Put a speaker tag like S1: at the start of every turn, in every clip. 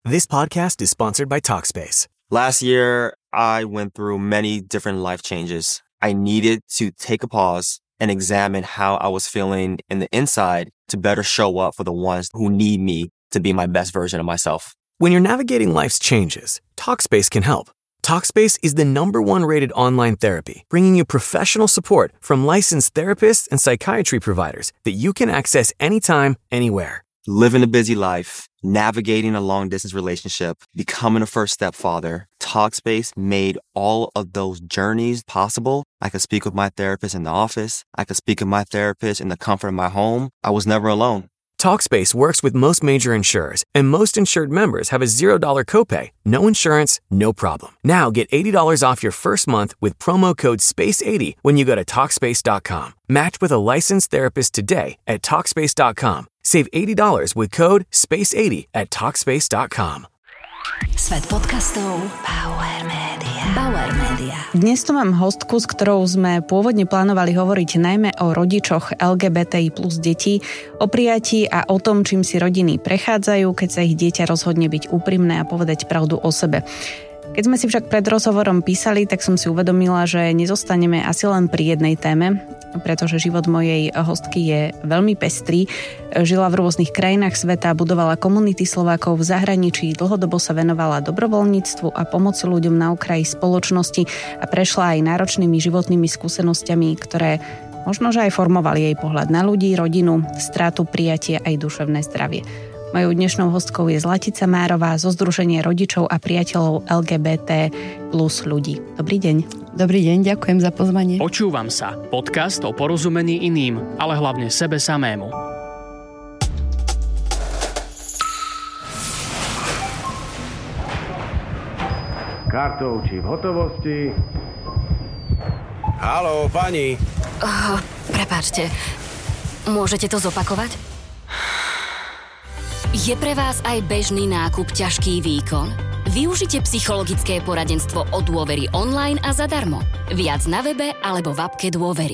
S1: This podcast is sponsored by Talkspace.
S2: Last year, I went through many different life changes. I needed to take a pause and examine how I was feeling in the inside to better show up for the ones who need me to be my best version of myself.
S1: When you're navigating life's changes, Talkspace can help. Talkspace is the #1 rated online therapy, bringing you professional support from licensed therapists and psychiatry providers that you can access anytime, anywhere.
S2: Living a busy life, navigating a long-distance relationship, becoming a first-step father, Talkspace made all of those journeys possible. I could speak with my therapist in the office. I could speak with my therapist in the comfort of my home. I was never alone.
S1: Talkspace works with most major insurers, and most insured members have a $0 copay. No insurance, no problem. Now get $80 off your first month with promo code SPACE80 when you go to Talkspace.com. Match with a licensed therapist today at Talkspace.com. Save $80 with code SPACE80 at Talkspace.com.
S3: Svet podcastov Bauer Media. Bauer Media.
S4: Dnes tu mám hostku, s ktorou sme pôvodne plánovali hovoriť najmä o rodičoch LGBTI plus detí, o prijatí a o tom, čím si rodiny prechádzajú, keď sa ich dieťa rozhodne byť úprimné a povedať pravdu o sebe. Keď sme si však pred rozhovorom písali, tak som si uvedomila, že nezostaneme asi len pri jednej téme, pretože život mojej hostky je veľmi pestrý. Žila v rôznych krajinách sveta, budovala komunity Slovákov v zahraničí, dlhodobo sa venovala dobrovoľníctvu a pomoci ľuďom na okraji spoločnosti a prešla aj náročnými životnými skúsenosťami, ktoré možno, že aj formovali jej pohľad na ľudí, rodinu, stratu, prijatie aj duševné zdravie. Mojou dnešnou hostkou je Zlatica Márová zo Združenia rodičov a priateľov LGBT plus ľudí. Dobrý deň.
S5: Dobrý deň, ďakujem za pozvanie.
S6: Počúvam sa. Podcast o porozumení iným, ale hlavne sebe samému.
S7: Kartou či v hotovosti?
S8: Haló, pani.
S3: Prepáčte, môžete to zopakovať? Je pre vás aj bežný nákup ťažký výkon? Využite psychologické poradenstvo od Dôvery online a zadarmo. Viac na webe alebo v appke Dôvery.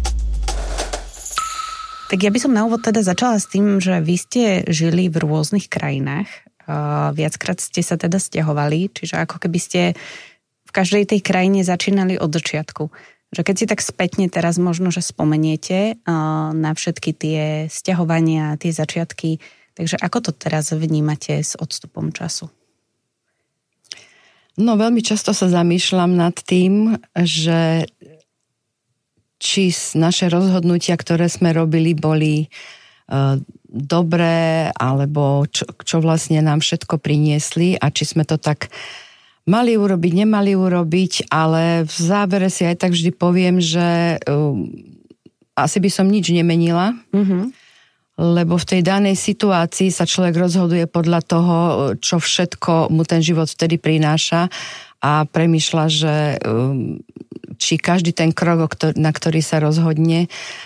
S4: Tak ja by som na úvod teda začala s tým, že vy ste žili v rôznych krajinách. Viackrát ste sa teda sťahovali, čiže ako keby ste v každej tej krajine začínali od začiatku. Že keď si tak spätne teraz možno, že spomeniete na všetky tie sťahovania, tie začiatky, takže ako to teraz vnímate s odstupom času?
S5: No veľmi často sa zamýšľam nad tým, že či naše rozhodnutia, ktoré sme robili, boli dobré, alebo čo vlastne nám všetko priniesli a či sme to tak mali urobiť, nemali urobiť, ale v závere si aj tak vždy poviem, že asi by som nič nemenila, lebo v tej danej situácii sa človek rozhoduje podľa toho, čo všetko mu ten život vtedy prináša a premýšľa, že či každý ten krok, na ktorý sa rozhodne,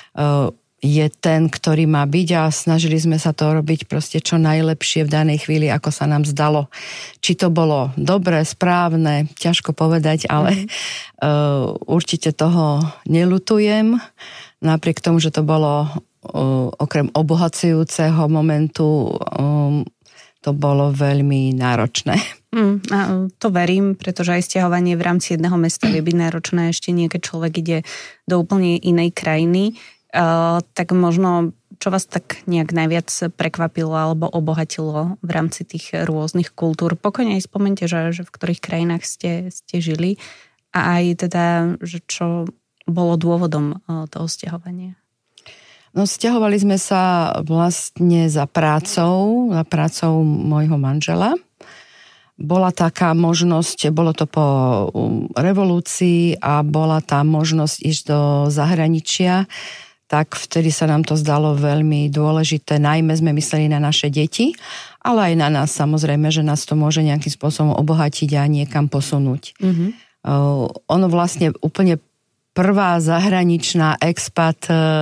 S5: je ten, ktorý má byť a snažili sme sa to robiť proste čo najlepšie v danej chvíli, ako sa nám zdalo. Či to bolo dobré, správne, ťažko povedať, ale určite toho neľutujem. Napriek tomu, že to bolo okrem obohacujúceho momentu, to bolo veľmi náročné.
S4: To verím, pretože aj sťahovanie v rámci jedného mesta vie byť náročné, ešte nie, keď človek ide do úplne inej krajiny. Tak možno, čo vás tak nejak najviac prekvapilo alebo obohatilo v rámci tých rôznych kultúr? Pokojne aj spomente, že v ktorých krajinách ste žili a aj teda, že čo bolo dôvodom toho sťahovania?
S5: No, sťahovali sme sa vlastne za prácou môjho manžela. Bola taká možnosť, bolo to po revolúcii a bola tá možnosť ísť do zahraničia, tak vtedy sa nám to zdalo veľmi dôležité. Najmä sme mysleli na naše deti, ale aj na nás samozrejme, že nás to môže nejakým spôsobom obohatiť a niekam posunúť. Ono vlastne úplne prvá zahraničná expat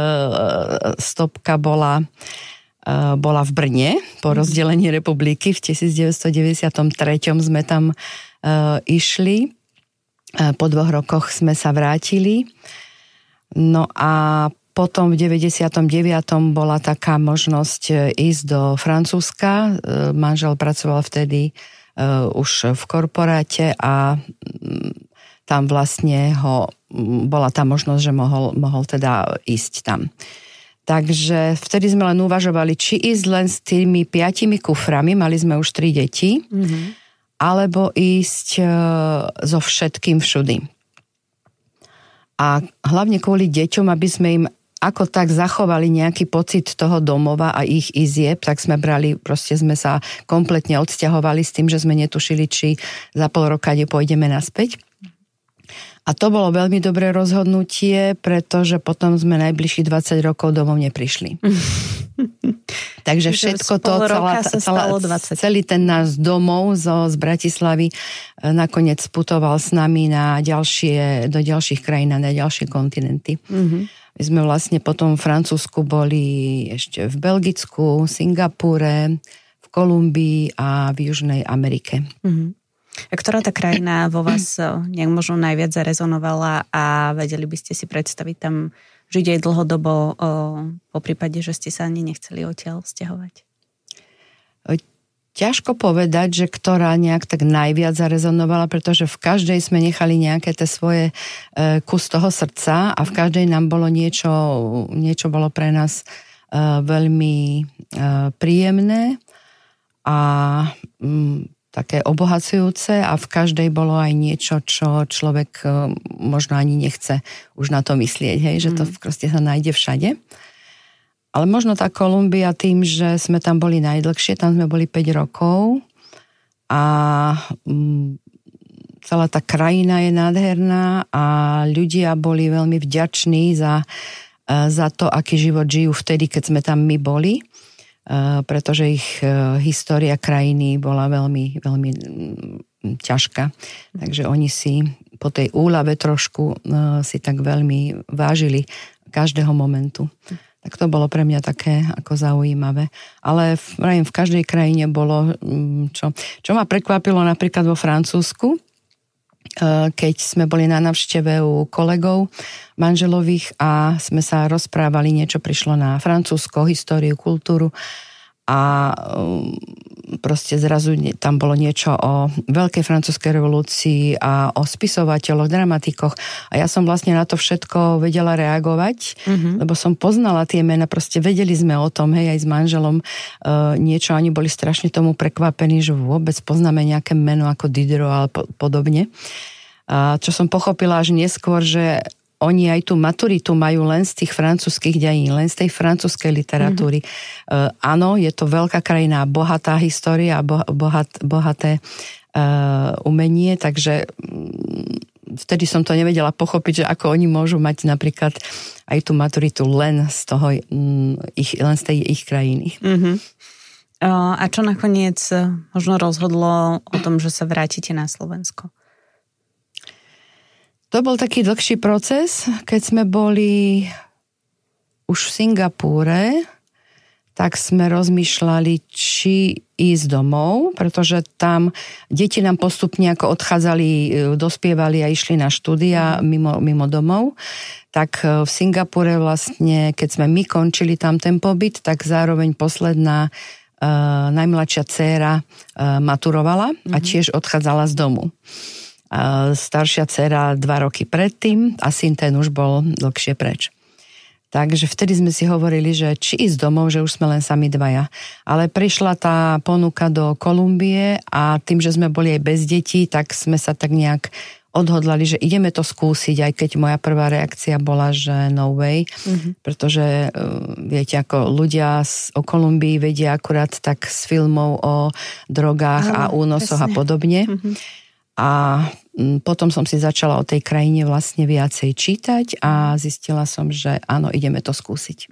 S5: stopka bola v Brne po rozdelení republiky. V 1993 sme tam išli. Po 2 rokoch sme sa vrátili. No a potom v 99. bola taká možnosť ísť do Francúzska. Manžel pracoval vtedy už v korporáte a tam vlastne bola tá možnosť, že mohol teda ísť tam. Takže vtedy sme len uvažovali, či ísť len s tými 5 kuframi, mali sme už 3 deti, alebo ísť so všetkým všudy. A hlavne kvôli deťom, aby sme im ako tak zachovali nejaký pocit toho domova a ich izieb, tak sme sme sa kompletne odsťahovali s tým, že sme netušili, či za pol roka nepôjdeme naspäť. A to bolo veľmi dobré rozhodnutie, pretože potom sme najbližších 20 rokov domov neprišli. Takže všetko to, celý ten náš domov z Bratislavy nakoniec putoval s nami do ďalších krajín a na ďalšie kontinenty. My sme vlastne potom v Francúzsku boli ešte v Belgicku, Singapúre, v Kolumbii a v Južnej Amerike.
S4: A ktorá tá krajina vo vás nejak možno najviac zarezonovala a vedeli by ste si predstaviť tam žiť aj dlhodobo, po prípade, že ste sa ani nechceli odtiaľ sťahovať?
S5: Ťažko povedať, že ktorá nejak tak najviac zarezonovala, pretože v každej sme nechali nejaké tie svoje kus toho srdca a v každej nám bolo niečo bolo pre nás veľmi príjemné a také obohacujúce a v každej bolo aj niečo, čo človek možno ani nechce už na to myslieť, hej, že to proste sa nájde všade. Ale možno tá Kolumbia tým, že sme tam boli najdlhšie, tam sme boli 5 rokov a celá tá krajina je nádherná a ľudia boli veľmi vďační za to, aký život žijú vtedy, keď sme tam my boli. Pretože ich história krajiny bola veľmi, veľmi ťažká. Takže oni si po tej úľave trošku si tak veľmi vážili každého momentu. Tak to bolo pre mňa také ako zaujímavé. Ale v každej krajine bolo, čo ma prekvapilo napríklad vo Francúzsku, keď sme boli na návšteve u kolegov manželových a sme sa rozprávali, niečo prišlo na Francúzsko, históriu, kultúru a proste zrazu tam bolo niečo o veľkej francúzskej revolúcii a o spisovateľoch, dramatikoch a ja som vlastne na to všetko vedela reagovať, lebo som poznala tie mená, proste vedeli sme o tom, hej, aj s manželom niečo, oni boli strašne tomu prekvapení, že vôbec poznáme nejaké meno ako Diderot alebo podobne. A čo som pochopila až neskôr, že oni aj tú maturitu majú len z tých francúzskych dejín, len z tej francúzskej literatúry. Áno, je to veľká krajina, bohatá história a bohaté umenie, takže vtedy som to nevedela pochopiť, že ako oni môžu mať napríklad aj tú maturitu len z tej ich krajiny.
S4: A čo nakoniec možno rozhodlo o tom, že sa vrátite na Slovensko?
S5: To bol taký dlhší proces. Keď sme boli už v Singapúre, tak sme rozmýšľali, či ísť domov, pretože tam deti nám postupne ako odchádzali, dospievali a išli na štúdia mimo domov. Tak v Singapúre vlastne, keď sme my končili tam ten pobyt, tak zároveň posledná najmladšia dcéra maturovala a tiež odchádzala z domu. Staršia dcera 2 roky predtým a syn ten už bol dlhšie preč. Takže vtedy sme si hovorili, že či ísť domov, že už sme len sami dvaja. Ale prišla tá ponuka do Kolumbie a tým, že sme boli aj bez detí, tak sme sa tak nejak odhodlali, že ideme to skúsiť, aj keď moja prvá reakcia bola, že no way, pretože viete, ako ľudia o Kolumbii vedia akurát tak z filmov o drogách a únosoch a podobne. A potom som si začala o tej krajine vlastne viacej čítať a zistila som, že áno, ideme to skúsiť.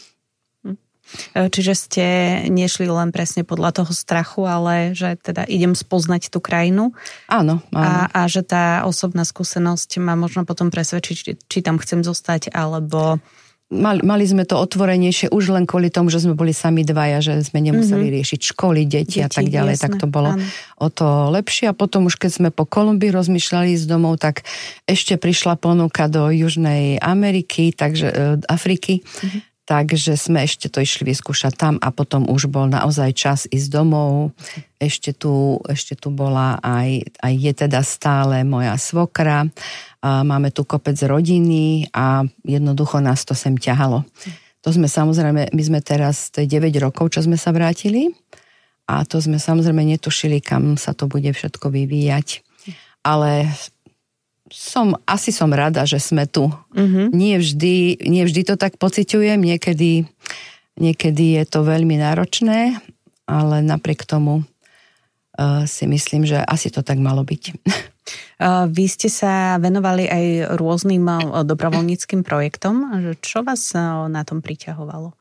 S4: Čiže ste nešli len presne podľa toho strachu, ale že teda idem spoznať tú krajinu.
S5: Áno.
S4: A že tá osobná skúsenosť ma možno potom presvedčiť, či tam chcem zostať, alebo
S5: mali sme to otvorenejšie už len kvôli tomu, že sme boli sami dvaja, že sme nemuseli riešiť školy, deti a tak ďalej, jasné, tak to bolo o to lepšie. A potom už keď sme po Kolumbii rozmýšľali z domov, tak ešte prišla ponuka do Južnej Ameriky, takže Afriky, takže sme ešte to išli vyskúšať tam a potom už bol naozaj čas ísť domov. Ešte tu bola aj je teda stále moja svokra. A máme tu kopec rodiny a jednoducho nás to sem ťahalo. To sme samozrejme, my sme teraz, to je 9 rokov, čo sme sa vrátili a to sme samozrejme netušili, kam sa to bude všetko vyvíjať. Ale asi som rada, že sme tu. Nie vždy to tak pociťujem, niekedy je to veľmi náročné, ale napriek tomu si myslím, že asi to tak malo byť.
S4: Vy ste sa venovali aj rôznym dobrovoľníckym projektom. Čo vás na tom priťahovalo?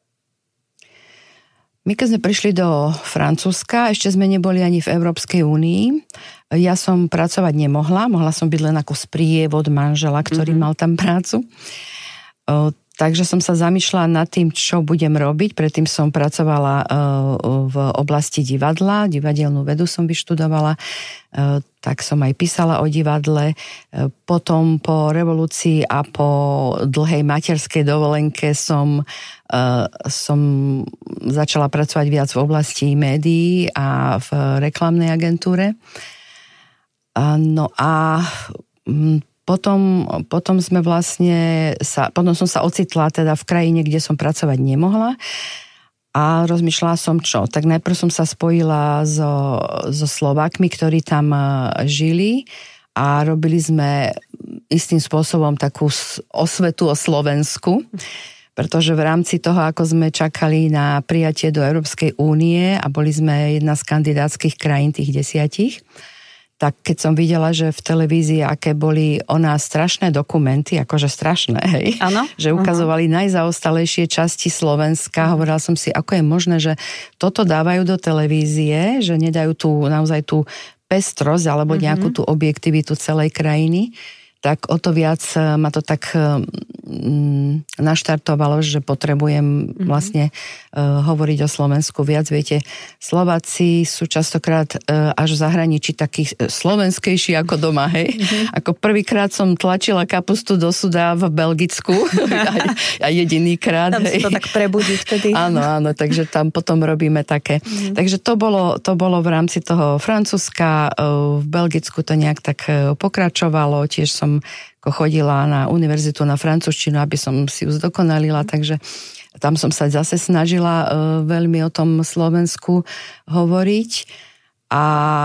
S5: My keď sme prišli do Francúzska, ešte sme neboli ani v Európskej únii. Ja som pracovať nemohla, mohla som byť len ako sprievod manžela, ktorý mal tam prácu. Takže som sa zamýšľala nad tým, čo budem robiť. Predtým som pracovala v oblasti divadla, divadelnú vedu som vyštudovala, tak som aj písala o divadle. Potom po revolúcii a po dlhej materskej dovolenke som začala pracovať viac v oblasti médií a v reklamnej agentúre. No a potom sme vlastne potom som sa ocitla teda v krajine, kde som pracovať nemohla a rozmýšľala som čo. Tak najprv som sa spojila so Slovákmi, ktorí tam žili a robili sme istým spôsobom takú osvetu o Slovensku, pretože v rámci toho, ako sme čakali na prijatie do Európskej únie a boli sme jedna z kandidátskych krajín tých 10, tak keď som videla, že v televízii, aké boli o nás strašné dokumenty, akože strašné, hej, ano? Že ukazovali najzaostalejšie časti Slovenska, hovorila som si, ako je možné, že toto dávajú do televízie, že nedajú naozaj tú pestrosť alebo nejakú tú objektivitu celej krajiny, tak o to viac ma to tak naštartovalo, že potrebujem vlastne hovoriť o Slovensku viac. Viete, Slováci sú častokrát až v zahraničí takí slovenskejší ako doma, hej. Ako prvýkrát som tlačila kapustu do suda v Belgicku a jedinýkrát.
S4: Tam si to tak prebudí vtedy.
S5: Áno, takže tam potom robíme také. Takže to bolo v rámci toho Francúzska, v Belgicku to nejak tak pokračovalo, tiež som chodila na univerzitu na francúzštinu, aby som si ju zdokonalila, takže tam som sa zase snažila veľmi o tom Slovensku hovoriť a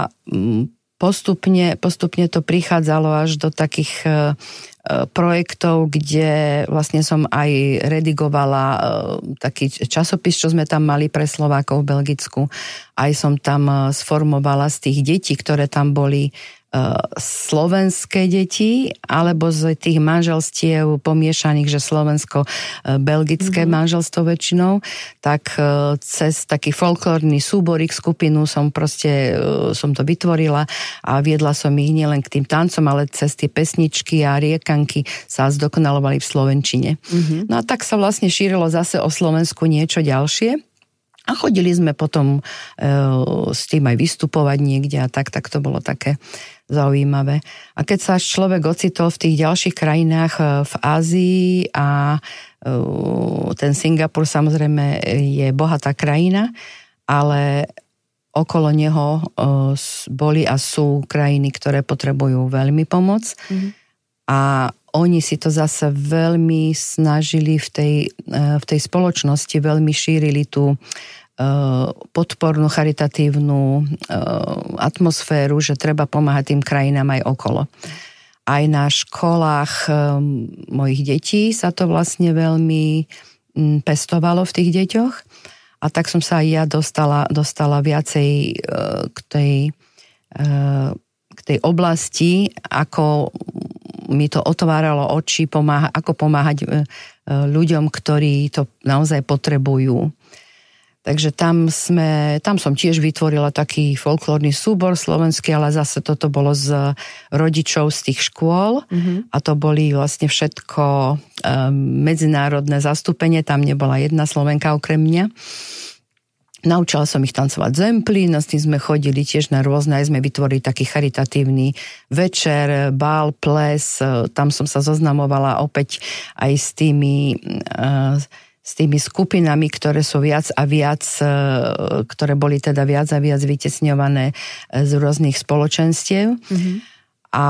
S5: postupne to prichádzalo až do takých projektov, kde vlastne som aj redigovala taký časopis, čo sme tam mali pre Slovákov v Belgicku. Aj som tam sformovala z tých detí, ktoré tam boli, slovenské deti, alebo z tých manželstiev pomiešaných, že slovensko-belgické manželstvo väčšinou, tak cez taký folklórny súborík, skupinu som to vytvorila a viedla som ich nielen k tým tancom, ale cez tie pesničky a riekanky sa zdokonalovali v slovenčine. No a tak sa vlastne šírilo zase o Slovensku niečo ďalšie. A chodili sme potom s tým aj vystupovať niekde a tak to bolo také zaujímavé. A keď sa človek ocitol v tých ďalších krajinách v Ázii a ten Singapur samozrejme je bohatá krajina, ale okolo neho boli a sú krajiny, ktoré potrebujú veľmi pomoc. A oni si to zase veľmi snažili v tej spoločnosti, veľmi šírili tú podpornú, charitatívnu atmosféru, že treba pomáhať tým krajinám aj okolo. Aj na školách mojich detí sa to vlastne veľmi pestovalo v tých deťoch a tak som sa aj ja dostala viacej k tej oblasti, ako mi to otváralo oči, ako pomáhať ľuďom, ktorí to naozaj potrebujú. Takže tam som tiež vytvorila taký folklórny súbor slovenský, ale zase toto bolo z rodičov z tých škôl a to boli vlastne všetko medzinárodné zastúpenie, tam nebola jedna Slovenka okrem mňa. Naučila som ich tancovať zempli, s tým sme chodili tiež na rôzne, aj sme vytvorili taký charitatívny večer, bál, ples, tam som sa zoznamovala opäť aj s tými skupinami, ktoré sú viac a viac, ktoré boli teda viac a viac vytesňované z rôznych spoločenstiev. A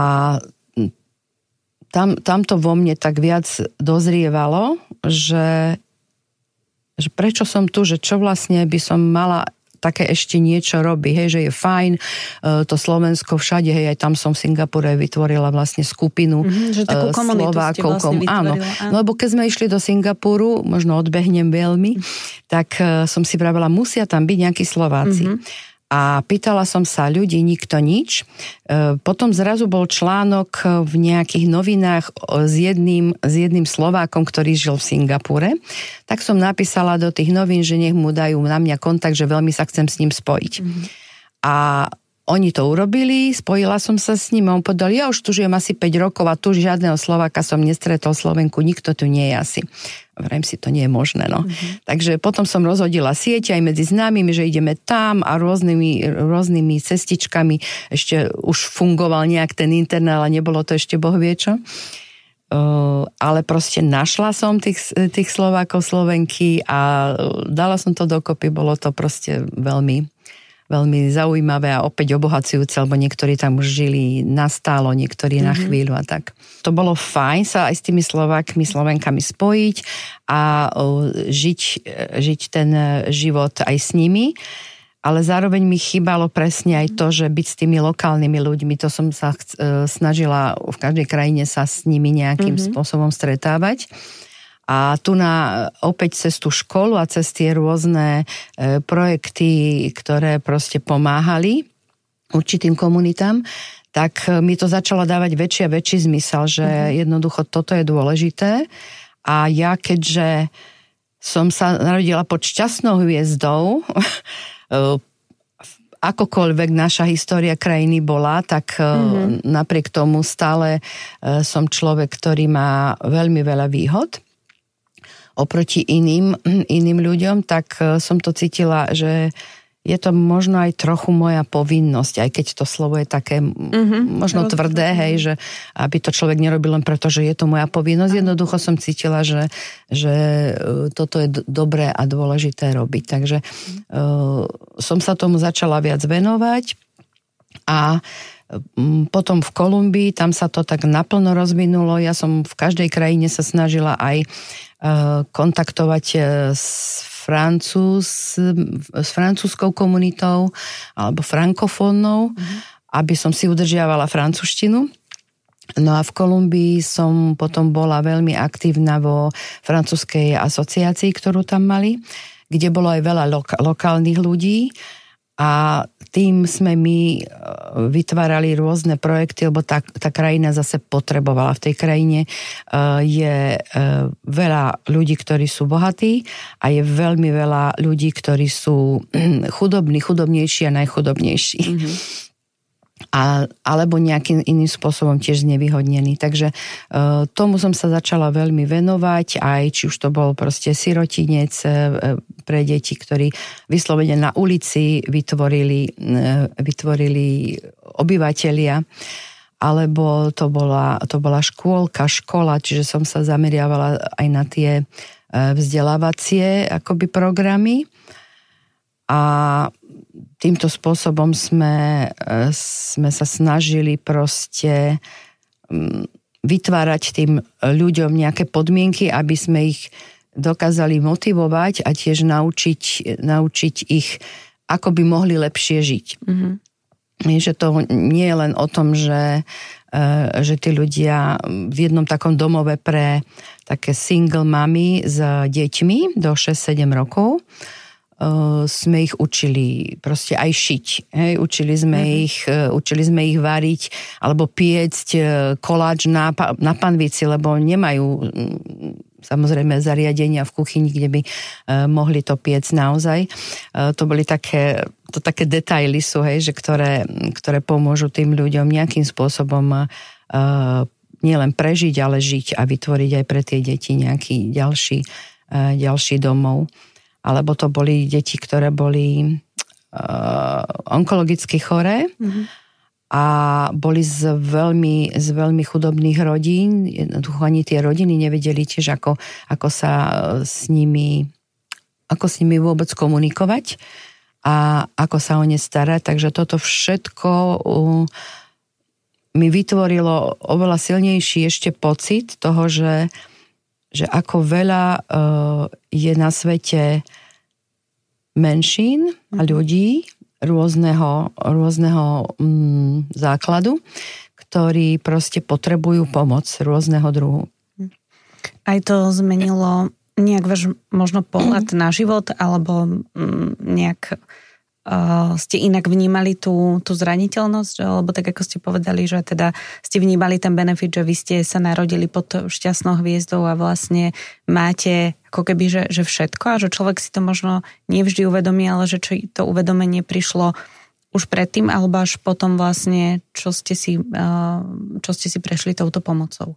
S5: tam to vo mne tak viac dozrievalo, že prečo som tu, že čo vlastne by som mala také ešte niečo robiť, hej, že je fajn to Slovensko všade, hej, aj tam som v Singapúre vytvorila vlastne skupinu
S4: že takú
S5: Slovákov.
S4: Vlastne
S5: áno, lebo keď sme išli do Singapúru, možno odbehnem veľmi, tak som si vravela, musia tam byť nejakí Slováci. A pýtala som sa ľudí, nikto nič. Potom zrazu bol článok v nejakých novinách s jedným Slovákom, ktorý žil v Singapúre. Tak som napísala do tých novín, že nech mu dajú na mňa kontakt, že veľmi sa chcem s ním spojiť. A oni to urobili, spojila som sa s ním a on povedal, ja už tu žijem asi 5 rokov a tu žiadneho Slováka som nestretol, Slovenku, nikto tu nie je asi. Vrajím si, to nie je možné, no. Takže potom som rozhodila sieť aj medzi známymi, že ideme tam a rôznymi cestičkami. Ešte už fungoval nejak ten internet, ale nebolo to ešte boh vie čo. Ale proste našla som tých Slovákov, Slovenky a dala som to dokopy, bolo to proste veľmi zaujímavé a opäť obohacujúce, lebo niektorí tam už žili nastálo, niektorí na chvíľu a tak. To bolo fajn sa aj s tými Slovákmi, Slovenkami spojiť a žiť ten život aj s nimi, ale zároveň mi chýbalo presne aj to, že byť s tými lokálnymi ľuďmi, to som sa snažila v každej krajine sa s nimi nejakým spôsobom stretávať. A tu opäť cez tú školu a cez tie rôzne projekty, ktoré proste pomáhali určitým komunitám, tak mi to začalo dávať väčší a väčší zmysel, že jednoducho toto je dôležité. A ja, keďže som sa narodila pod šťastnou hviezdou, akokoľvek naša história krajiny bola, tak napriek tomu stále som človek, ktorý má veľmi veľa výhod oproti iným ľuďom, tak som to cítila, že je to možno aj trochu moja povinnosť, aj keď to slovo je také možno tvrdé, hej, že aby to človek nerobil len preto, že je to moja povinnosť. Jednoducho som cítila, že toto je dobré a dôležité robiť. Takže som sa tomu začala viac venovať a potom v Kolumbii, tam sa to tak naplno rozvinulo. Ja som v každej krajine sa snažila aj kontaktovať s francúzskou komunitou alebo frankofónnou, aby som si udržiavala francúzštinu. No a v Kolumbii som potom bola veľmi aktívna vo francúzskej asociácii, ktorú tam mali, kde bolo aj veľa lokálnych ľudí. A tým sme my vytvárali rôzne projekty, lebo tá krajina zase potrebovala. V tej krajine je veľa ľudí, ktorí sú bohatí a je veľmi veľa ľudí, ktorí sú chudobnejší a najchudobnejší. Alebo nejakým iným spôsobom tiež znevýhodnený. Takže tomu som sa začala veľmi venovať, aj či už to bol proste sirotinec pre deti, ktorí vyslovene na ulici vytvorili obyvatelia, alebo to bola škola, čiže som sa zameriavala aj na tie vzdelávacie akoby programy. A týmto spôsobom sme sa snažili proste vytvárať tým ľuďom nejaké podmienky, aby sme ich dokázali motivovať a tiež naučiť ich, ako by mohli lepšie žiť. Že to nie je len o tom, že tí ľudia v jednom takom domove pre také single mamy s deťmi do 6-7 rokov sme ich učili proste aj šiť. Hej? Učili sme ich variť alebo piecť koláč na panvici, lebo nemajú samozrejme zariadenia v kuchyni, kde by mohli to piec naozaj. To boli také detaily sú, hej, že ktoré pomôžu tým ľuďom nejakým spôsobom nielen prežiť, ale žiť a vytvoriť aj pre tie deti nejaký ďalší domov. Alebo to boli deti, ktoré boli onkologicky choré a boli z veľmi chudobných rodín. Jednoducho ani tie rodiny nevedeli tiež, ako s nimi vôbec komunikovať a ako sa o ne starať. Takže toto všetko mi vytvorilo oveľa silnejší ešte pocit toho, že ako veľa je na svete menšín a ľudí rôzneho základu, ktorí proste potrebujú pomoc rôzneho druhu.
S4: Aj to zmenilo nejak váš možno pohľad na život, alebo nejak ste inak vnímali tú zraniteľnosť, alebo tak ako ste povedali, že teda ste vnímali ten benefit, že vy ste sa narodili pod šťastnou hviezdou a vlastne máte ako keby, že všetko a že človek si to možno nevždy uvedomí, ale že či to uvedomenie prišlo už predtým, alebo až potom vlastne, čo ste si prešli touto pomocou.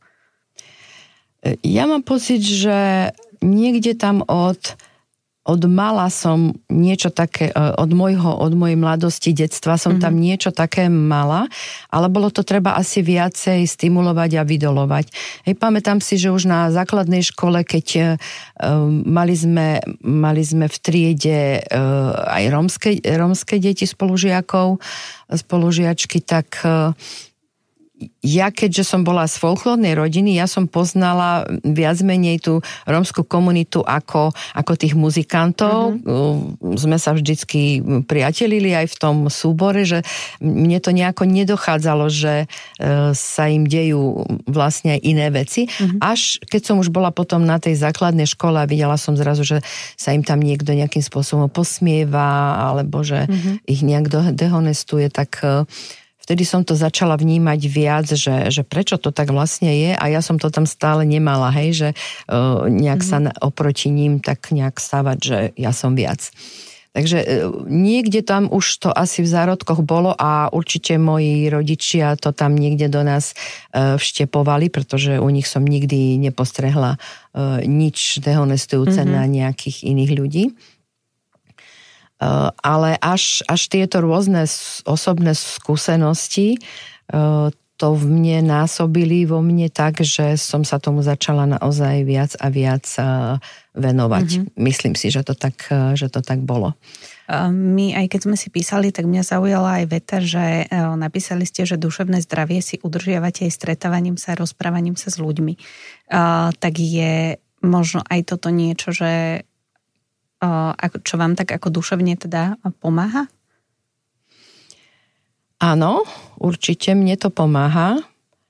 S5: Ja mám pocit, že niekde tam od mala som niečo také, od mojej mladosti, detstva som tam niečo také mala, ale bolo to treba asi viacej stimulovať a vydolovať. Hej, pamätám si, že už na základnej škole, keď mali sme v triede aj rómske deti spolužiačky, tak ja keďže som bola z folklórnej rodiny, ja som poznala viac menej tú rómsku komunitu ako tých muzikantov. Sme sa vždycky priatelili aj v tom súbore, že mne to nejako nedochádzalo, že sa im dejú vlastne aj iné veci. Až keď som už bola potom na tej základnej škole a videla som zrazu, že sa im tam niekto nejakým spôsobom posmieva alebo že ich nejak dehonestuje, tak vtedy som to začala vnímať viac, že prečo to tak vlastne je a ja som to tam stále nemala, hej, že nejak sa oproti ním tak nejak stávať, že ja som viac. Takže niekde tam už to asi v zárodkoch bolo a určite moji rodičia to tam niekde do nás vštepovali, pretože u nich som nikdy nepostrehla nič dehonestujúce na nejakých iných ľudí. Ale až tieto rôzne osobné skúsenosti to v mne násobili vo mne tak, že som sa tomu začala naozaj viac a viac venovať. Myslím si, že to tak bolo.
S4: My, aj keď sme si písali, tak mňa zaujala aj veta, že napísali ste, že duševné zdravie si udržiavate aj stretávaním sa, rozprávaním sa s ľuďmi. Tak je možno aj toto niečo, že čo vám tak ako duševne teda pomáha?
S5: Áno, určite mne to pomáha.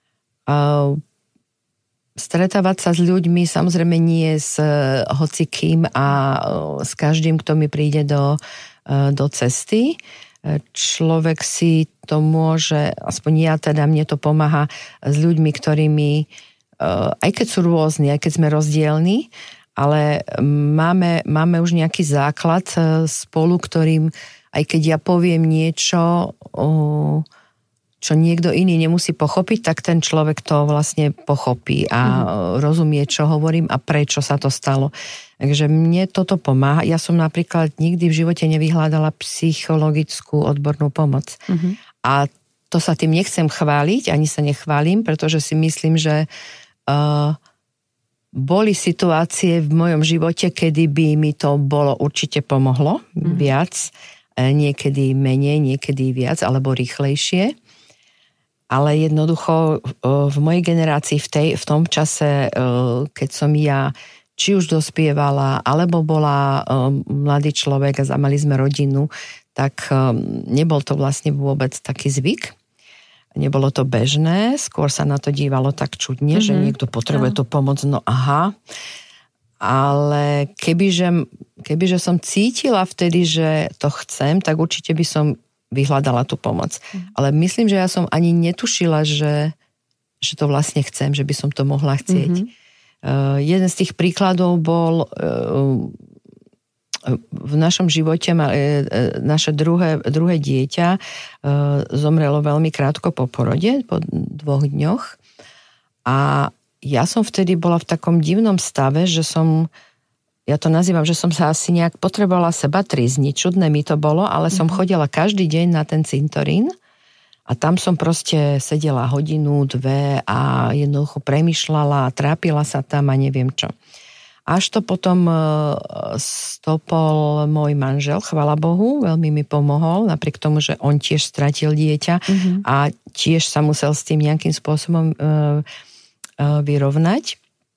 S5: Stretávať sa s ľuďmi samozrejme nie s hocikým a s každým, kto mi príde do cesty. Človek si to môže, aspoň ja teda, mne to pomáha s ľuďmi, ktorými, aj keď sú rôzni, aj keď sme rozdielni, ale máme už nejaký základ spolu, ktorým, aj keď ja poviem niečo, čo niekto iný nemusí pochopiť, tak ten človek to vlastne pochopí a rozumie, čo hovorím a prečo sa to stalo. Takže mne toto pomáha. Ja som napríklad nikdy v živote nevyhľadala psychologickú odbornú pomoc. A to sa tým nechcem chváliť, ani sa nechválim, pretože si myslím, že boli situácie v mojom živote, kedy by mi to bolo určite pomohlo viac, niekedy menej, niekedy viac, alebo rýchlejšie. Ale jednoducho v mojej generácii v tom čase, keď som ja či už dospievala, alebo bola mladý človek a mali sme rodinu, tak nebol to vlastne vôbec taký zvyk. Nebolo to bežné, skôr sa na to dívalo tak čudne, že niekto potrebuje tú pomoc, no aha. Ale kebyže som cítila vtedy, že to chcem, tak určite by som vyhľadala tú pomoc. Ale myslím, že ja som ani netušila, že to vlastne chcem, že by som to mohla chcieť. Jeden z tých príkladov bol v našom živote, naše druhé dieťa zomrelo veľmi krátko po porode, po 2 dňoch. A ja som vtedy bola v takom divnom stave, že ja to nazývam, že som sa asi nejak potrebovala seba trizniť. Čudné mi to bolo, ale som chodila každý deň na ten cintorín a tam som proste sedela 1-2 a jednoducho premýšľala a trápila sa tam a neviem čo. Až to potom stopol môj manžel, chvala Bohu, veľmi mi pomohol, napriek tomu, že on tiež stratil dieťa a tiež sa musel s tým nejakým spôsobom vyrovnať.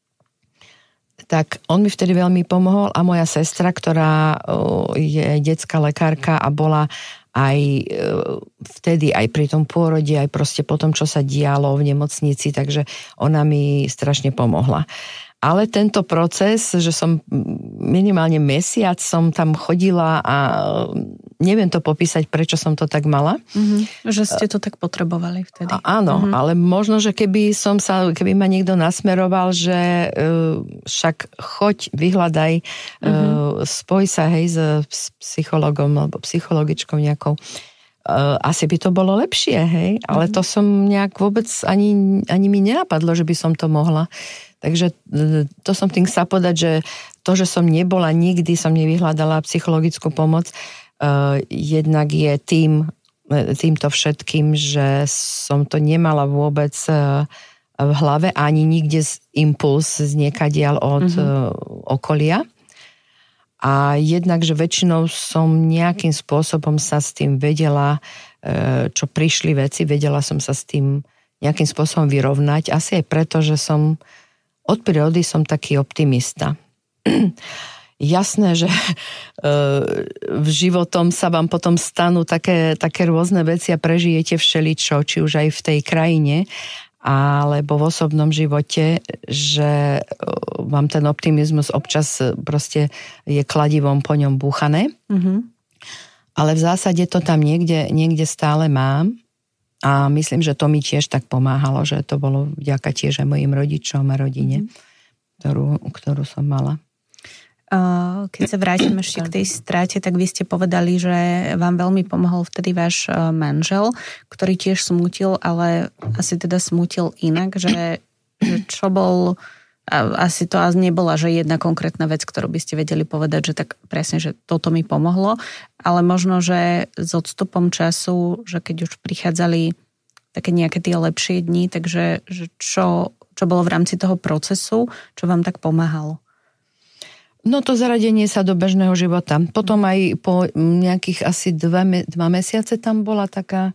S5: Tak on mi vtedy veľmi pomohol a moja sestra, ktorá je detská lekárka a bola aj vtedy, aj pri tom pôrode, aj proste po tom, čo sa dialo v nemocnici, takže ona mi strašne pomohla. Ale tento proces, že som minimálne mesiac som tam chodila a neviem to popísať, prečo som to tak mala.
S4: Že ste to tak potrebovali vtedy.
S5: Áno, ale možno, že keby ma niekto nasmeroval, že však choď, vyhľadaj, spoj sa, s psychologom alebo psychologičkou nejakou. Asi by to bolo lepšie, hej? Ale to som nejak vôbec ani mi nenapadlo, že by som to mohla. Takže to som tým chcela povedať, že to, že som nebola, nikdy som nevyhľadala psychologickú pomoc, jednak je týmto všetkým, že som to nemala vôbec v hlave, ani nikde impuls z niekadiaľ od okolia. A jednak, že väčšinou som nejakým spôsobom sa s tým vedela, čo prišli veci, vedela som sa s tým nejakým spôsobom vyrovnať. Asi aj preto, že od prírody som taký optimista. Jasné, že v životom sa vám potom stanú také rôzne veci a prežijete všeličo, či už aj v tej krajine, alebo v osobnom živote, že vám ten optimizmus občas proste je kladivom po ňom búchané. Ale v zásade to tam niekde stále mám. A myslím, že to mi tiež tak pomáhalo, že to bolo vďaka tiež aj mojim rodičom a rodine, ktorú som mala.
S4: Keď sa vrátim ešte k tej stráte, tak vy ste povedali, že vám veľmi pomohol vtedy váš manžel, ktorý tiež smútil, ale asi teda smútil inak, že čo bol... Asi to nebola, že jedna konkrétna vec, ktorú by ste vedeli povedať, že tak presne, že toto mi pomohlo, ale možno, že s odstupom času, že keď už prichádzali také nejaké tie lepšie dni, takže že čo bolo v rámci toho procesu, čo vám tak pomáhalo?
S5: No to zaradenie sa do bežného života. Potom aj po nejakých asi 2 mesiace tam bola taká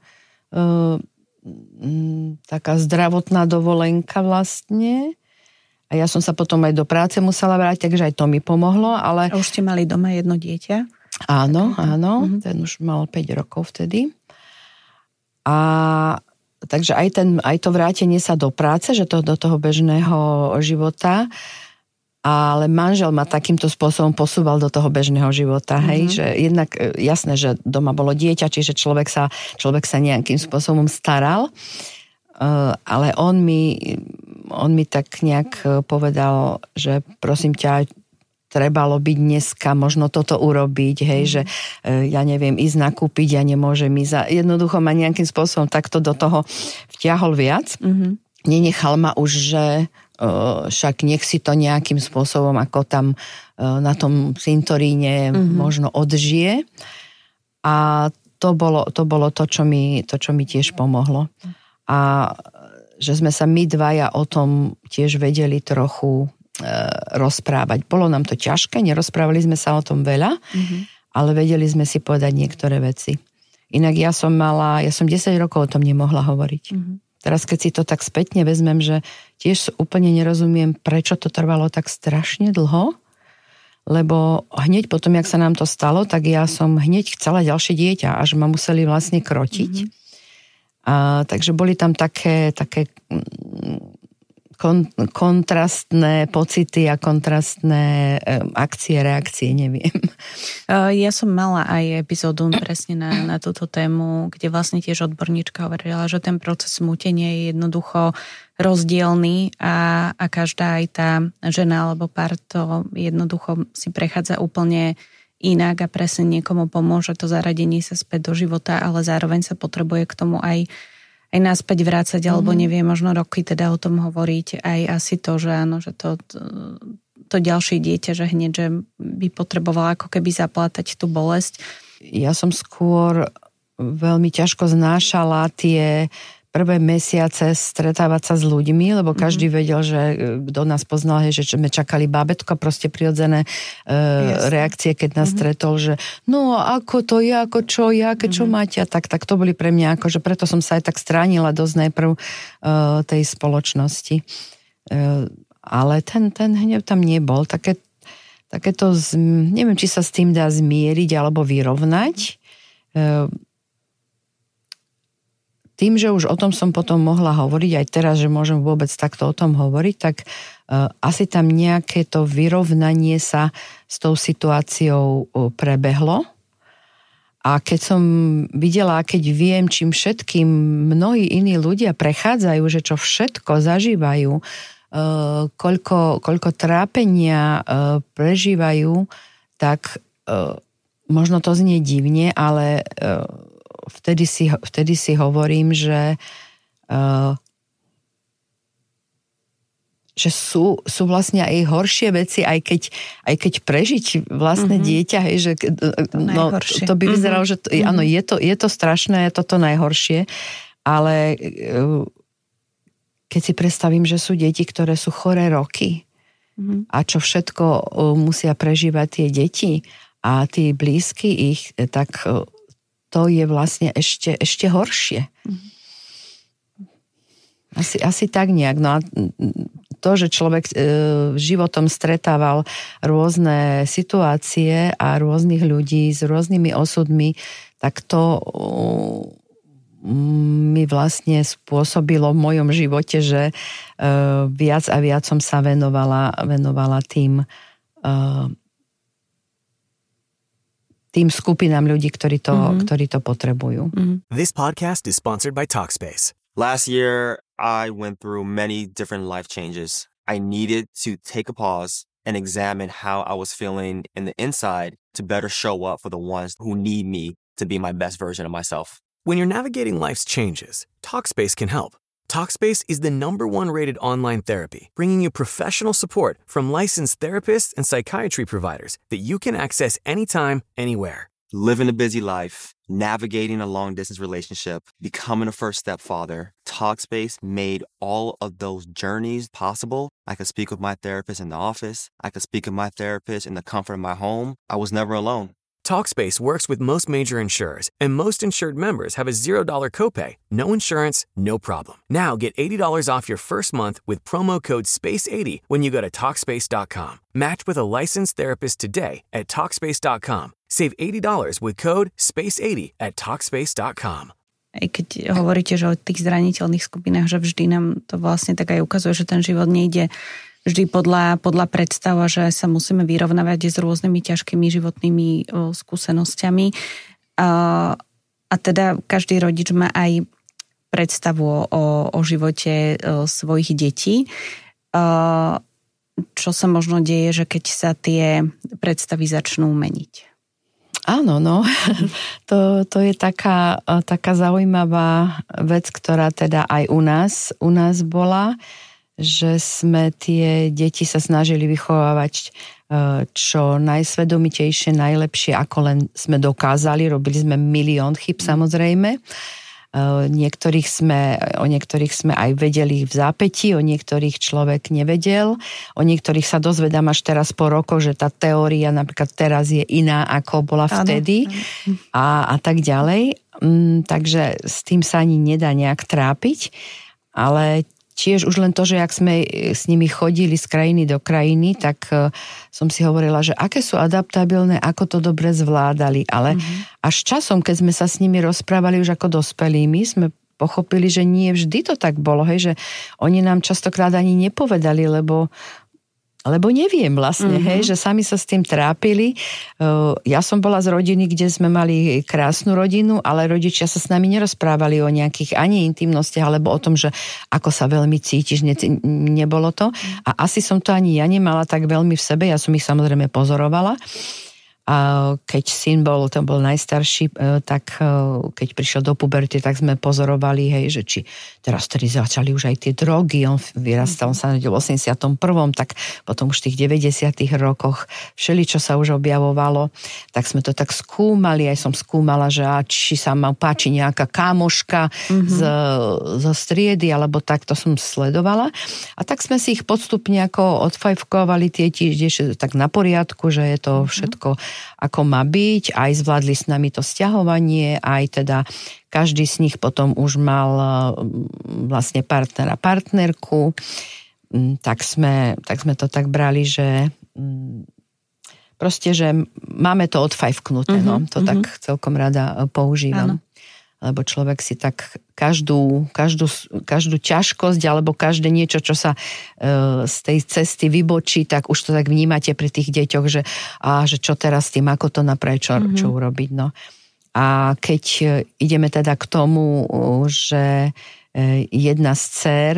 S5: zdravotná dovolenka vlastne. A ja som sa potom aj do práce musela vrátiť, takže aj to mi pomohlo, ale...
S4: A už ste mali doma jedno dieťa?
S5: Áno, ten už mal 5 rokov vtedy. A takže aj to vrátenie sa do práce, že to do toho bežného života, ale manžel ma takýmto spôsobom posúval do toho bežného života, hej, že jednak jasné, že doma bolo dieťa, čiže človek sa nejakým spôsobom staral, ale on mi tak nejak povedal, že prosím ťa, trebalo byť dneska možno toto urobiť, hej, že ja neviem, ísť nakúpiť, ja nemôžem ísť. Jednoducho ma nejakým spôsobom takto do toho vtiahol viac. Nenechal ma už, že však nech si to nejakým spôsobom, ako tam na tom cintoríne možno odžije. A to bolo to, čo mi tiež pomohlo. A že sme sa my dvaja o tom tiež vedeli trochu rozprávať. Bolo nám to ťažké, nerozprávali sme sa o tom veľa, ale vedeli sme si povedať niektoré veci. Inak ja som 10 rokov o tom nemohla hovoriť. Teraz keď si to tak spätne vezmem, že tiež úplne nerozumiem, prečo to trvalo tak strašne dlho, lebo hneď potom, jak sa nám to stalo, tak ja som hneď chcela ďalšie dieťa, až ma museli vlastne krotiť. Takže boli tam také kontrastné pocity a kontrastné akcie, reakcie, neviem.
S4: Ja som mala aj epizódu presne na túto tému, kde vlastne tiež odborníčka hovorila, že ten proces smútenia je jednoducho rozdielný a každá aj tá žena alebo pár to jednoducho si prechádza úplne inak a presne niekomu pomôže to zaradenie sa späť do života, ale zároveň sa potrebuje k tomu aj naspäť vrácať, alebo nevie, možno roky teda o tom hovoriť, aj asi to, že áno, že to ďalšie dieťa, že hneď, že by potrebovala ako keby zaplátať tú bolesť.
S5: Ja som skôr veľmi ťažko znášala tie prvé mesiace stretávať sa s ľuďmi, lebo každý vedel, že kto nás poznal, že sme čakali bábätko, proste prirodzené reakcie, keď nás stretol, že no ako to je, ako čo, jaké čo máte, tak to boli pre mňa, akože preto som sa aj tak stránila dosť najprv tej spoločnosti. Ale ten hnev tam nebol. Takéto, neviem, či sa s tým dá zmieriť alebo vyrovnať. Tým, že už o tom som potom mohla hovoriť, aj teraz, že môžem vôbec takto o tom hovoriť, tak asi tam nejaké to vyrovnanie sa s tou situáciou prebehlo. A keď som videla, keď viem, čím všetkým mnohí iní ľudia prechádzajú, že čo všetko zažívajú, koľko trápenia prežívajú, tak možno to znie divne, ale vtedy si hovorím, že sú vlastne aj horšie veci, aj keď prežiť vlastné dieťa, hej, že to by vyzeralo, že áno, je to strašné, je to najhoršie, ale keď si predstavím, že sú deti, ktoré sú choré roky a čo všetko musia prežívať tie deti a tí blízky ich, tak to je vlastne ešte horšie. Asi tak nejak. No a to, že človek životom stretával rôzne situácie a rôznych ľudí s rôznymi osudmi, tak to mi vlastne spôsobilo v mojom živote, že viac a viac som sa venovala tým skupinám ľudí, ktorí to potrebujú.
S1: This podcast is sponsored by Talkspace.
S2: Last year, I went through many different life changes. I needed to take a pause and examine how I was feeling in the inside to better show up for the ones who need me to be my best version of myself.
S1: When you're navigating life's changes, Talkspace can help. Talkspace is the #1 rated online therapy, bringing you professional support from licensed therapists and psychiatry providers that you can access anytime, anywhere.
S2: Living a busy life, navigating a long-distance relationship, becoming a first-step father, Talkspace made all of those journeys possible. I could speak with my therapist in the office. I could speak with my therapist in the comfort of my home. I was never alone.
S1: Talkspace works with most major insurers, and most insured members have a $0 copay. No insurance, no problem. Now get $80 off your first month with promo code SPACE80 when you go to Talkspace.com. Match with a licensed therapist today at Talkspace.com. Save $80 with code SPACE80 at Talkspace.com.
S4: Aj keď hovoríte, že o tých zraniteľných skupinách, že vždy nám to vlastne tak aj ukazuje, že ten život nejde vždy podľa predstava, že sa musíme vyrovnávať s rôznymi ťažkými životnými skúsenosťami. A teda každý rodič má aj predstavu o živote svojich detí. Čo sa možno deje, že keď sa tie predstavy začnú meniť?
S5: Áno, no. To je taká zaujímavá vec, ktorá teda aj u nás bola, že sme tie deti sa snažili vychovávať čo najsvedomitejšie, najlepšie, ako len sme dokázali. Robili sme milión chyb, samozrejme. O niektorých sme aj vedeli v zápätí, o niektorých človek nevedel. O niektorých sa dozvedám až teraz po rokoch, že tá teória napríklad teraz je iná, ako bola vtedy. A tak ďalej. Takže s tým sa ani nedá nejak trápiť. Ale tiež už len to, že ak sme s nimi chodili z krajiny do krajiny, tak som si hovorila, že aké sú adaptabilné, ako to dobre zvládali. Ale až časom, keď sme sa s nimi rozprávali už ako dospelými, sme pochopili, že nie vždy to tak bolo, hej, že oni nám častokrát ani nepovedali, lebo neviem vlastne, hej, že sami sa s tým trápili. Ja som bola z rodiny, kde sme mali krásnu rodinu, ale rodičia sa s nami nerozprávali o nejakých ani intimnostiach, alebo o tom, že ako sa veľmi cítiš, nebolo to. A asi som to ani ja nemala tak veľmi v sebe, ja som ich samozrejme pozorovala. A keď syn bol najstarší, tak keď prišiel do puberty, tak sme pozorovali, hej, že či teraz tedy začali už aj tie drogy, on vyrastal, on sa narodil v 81., tak potom už v tých 90. rokoch všeličo sa už objavovalo, tak sme to tak skúmali, aj som skúmala, že či sa ma páči nejaká kámoška zo striedy, alebo tak, to som sledovala. A tak sme si ich podstupne ako odfajfkovali tie tiež tak na poriadku, že je to všetko ako má byť, aj zvládli s nami to sťahovanie, aj teda každý z nich potom už mal vlastne partnera, partnerku, tak sme to tak brali, že proste, že máme to odfajfknuté, no, to tak celkom rada používam. Áno. Lebo človek si tak každú ťažkosť alebo každé niečo, čo sa z tej cesty vybočí, tak už to tak vnímate pri tých deťoch, že čo teraz s tým, ako to napraviť, čo urobiť. No. A keď ideme teda k tomu, že jedna z dcér